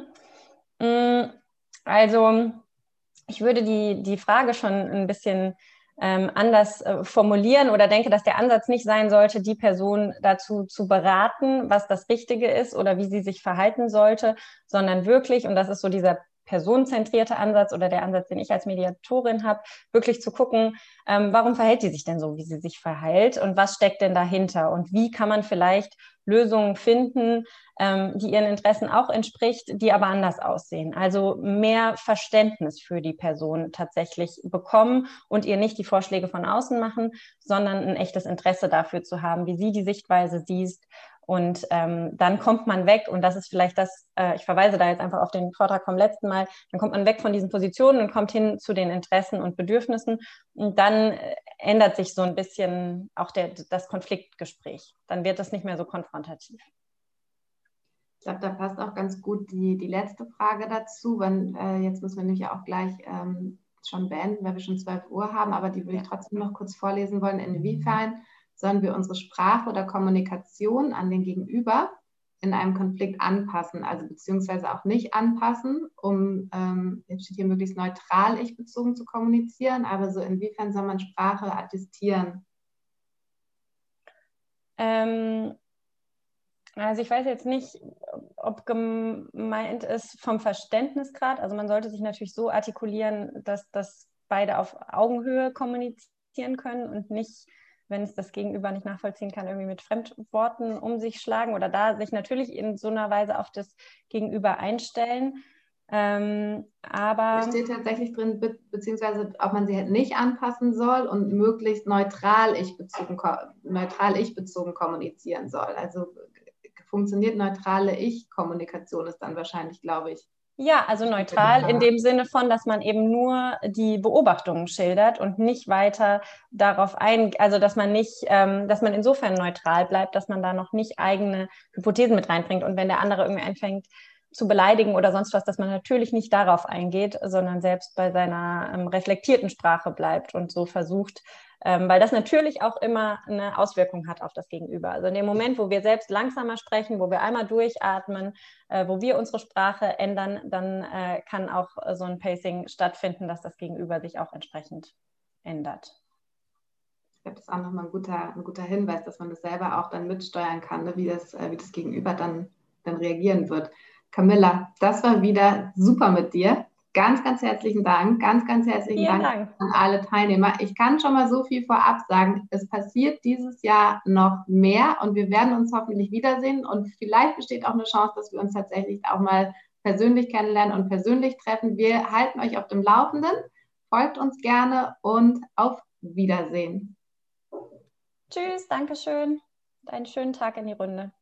Also ich würde die, die Frage schon ein bisschen ähm, anders äh, formulieren oder denke, dass der Ansatz nicht sein sollte, die Person dazu zu beraten, was das Richtige ist oder wie sie sich verhalten sollte, sondern wirklich, und das ist so dieser personenzentrierte Ansatz oder der Ansatz, den ich als Mediatorin habe, wirklich zu gucken, ähm, warum verhält die sich denn so, wie sie sich verhält und was steckt denn dahinter und wie kann man vielleicht Lösungen finden, ähm, die ihren Interessen auch entspricht, die aber anders aussehen. Also mehr Verständnis für die Person tatsächlich bekommen und ihr nicht die Vorschläge von außen machen, sondern ein echtes Interesse dafür zu haben, wie sie die Sichtweise sieht. Und ähm, dann kommt man weg, und das ist vielleicht das, äh, ich verweise da jetzt einfach auf den Vortrag vom letzten Mal, dann kommt man weg von diesen Positionen und kommt hin zu den Interessen und Bedürfnissen. Und dann äh, ändert sich so ein bisschen auch der, das Konfliktgespräch. Dann wird das nicht mehr so konfrontativ. Ich glaube, da passt auch ganz gut die, die letzte Frage dazu. Wenn, äh, jetzt müssen wir nämlich auch gleich ähm, schon beenden, weil wir schon zwölf Uhr haben, aber die würde ich trotzdem noch kurz vorlesen wollen. Inwiefern sollen wir unsere Sprache oder Kommunikation an den Gegenüber in einem Konflikt anpassen, also beziehungsweise auch nicht anpassen, um, ähm, jetzt steht hier möglichst neutral ich-bezogen zu kommunizieren, aber so inwiefern soll man Sprache attestieren? Ähm, also ich weiß jetzt nicht, ob gemeint ist vom Verständnisgrad. Also man sollte sich natürlich so artikulieren, dass, dass beide auf Augenhöhe kommunizieren können und nicht, wenn es das Gegenüber nicht nachvollziehen kann, irgendwie mit Fremdworten um sich schlagen oder da sich natürlich in so einer Weise auf das Gegenüber einstellen. Ähm, aber es steht tatsächlich drin, be beziehungsweise ob man sie halt nicht anpassen soll und möglichst neutral ich-bezogen neutral ich-bezogen kommunizieren soll. Also funktioniert neutrale Ich-Kommunikation ist dann wahrscheinlich, glaube ich. Ja, also neutral in dem Sinne von, dass man eben nur die Beobachtungen schildert und nicht weiter darauf eingeht, also dass man nicht, ähm, dass man insofern neutral bleibt, dass man da noch nicht eigene Hypothesen mit reinbringt. Und wenn der andere irgendwie anfängt zu beleidigen oder sonst was, dass man natürlich nicht darauf eingeht, sondern selbst bei seiner ähm, reflektierten Sprache bleibt und so versucht, ähm, weil das natürlich auch immer eine Auswirkung hat auf das Gegenüber. Also in dem Moment, wo wir selbst langsamer sprechen, wo wir einmal durchatmen, äh, wo wir unsere Sprache ändern, dann äh, kann auch so ein Pacing stattfinden, dass das Gegenüber sich auch entsprechend ändert. Ich glaube, das ist auch nochmal ein guter, ein guter Hinweis, dass man das selber auch dann mitsteuern kann, ne? wie, das, äh, wie das Gegenüber dann, dann reagieren wird. Camilla, das war wieder super mit dir. Ganz, ganz herzlichen Dank. Ganz, ganz herzlichen Dank, Dank an alle Teilnehmer. Ich kann schon mal so viel vorab sagen. Es passiert dieses Jahr noch mehr und wir werden uns hoffentlich wiedersehen. Und vielleicht besteht auch eine Chance, dass wir uns tatsächlich auch mal persönlich kennenlernen und persönlich treffen. Wir halten euch auf dem Laufenden. Folgt uns gerne und auf Wiedersehen. Tschüss, danke schön. Einen schönen Tag in die Runde.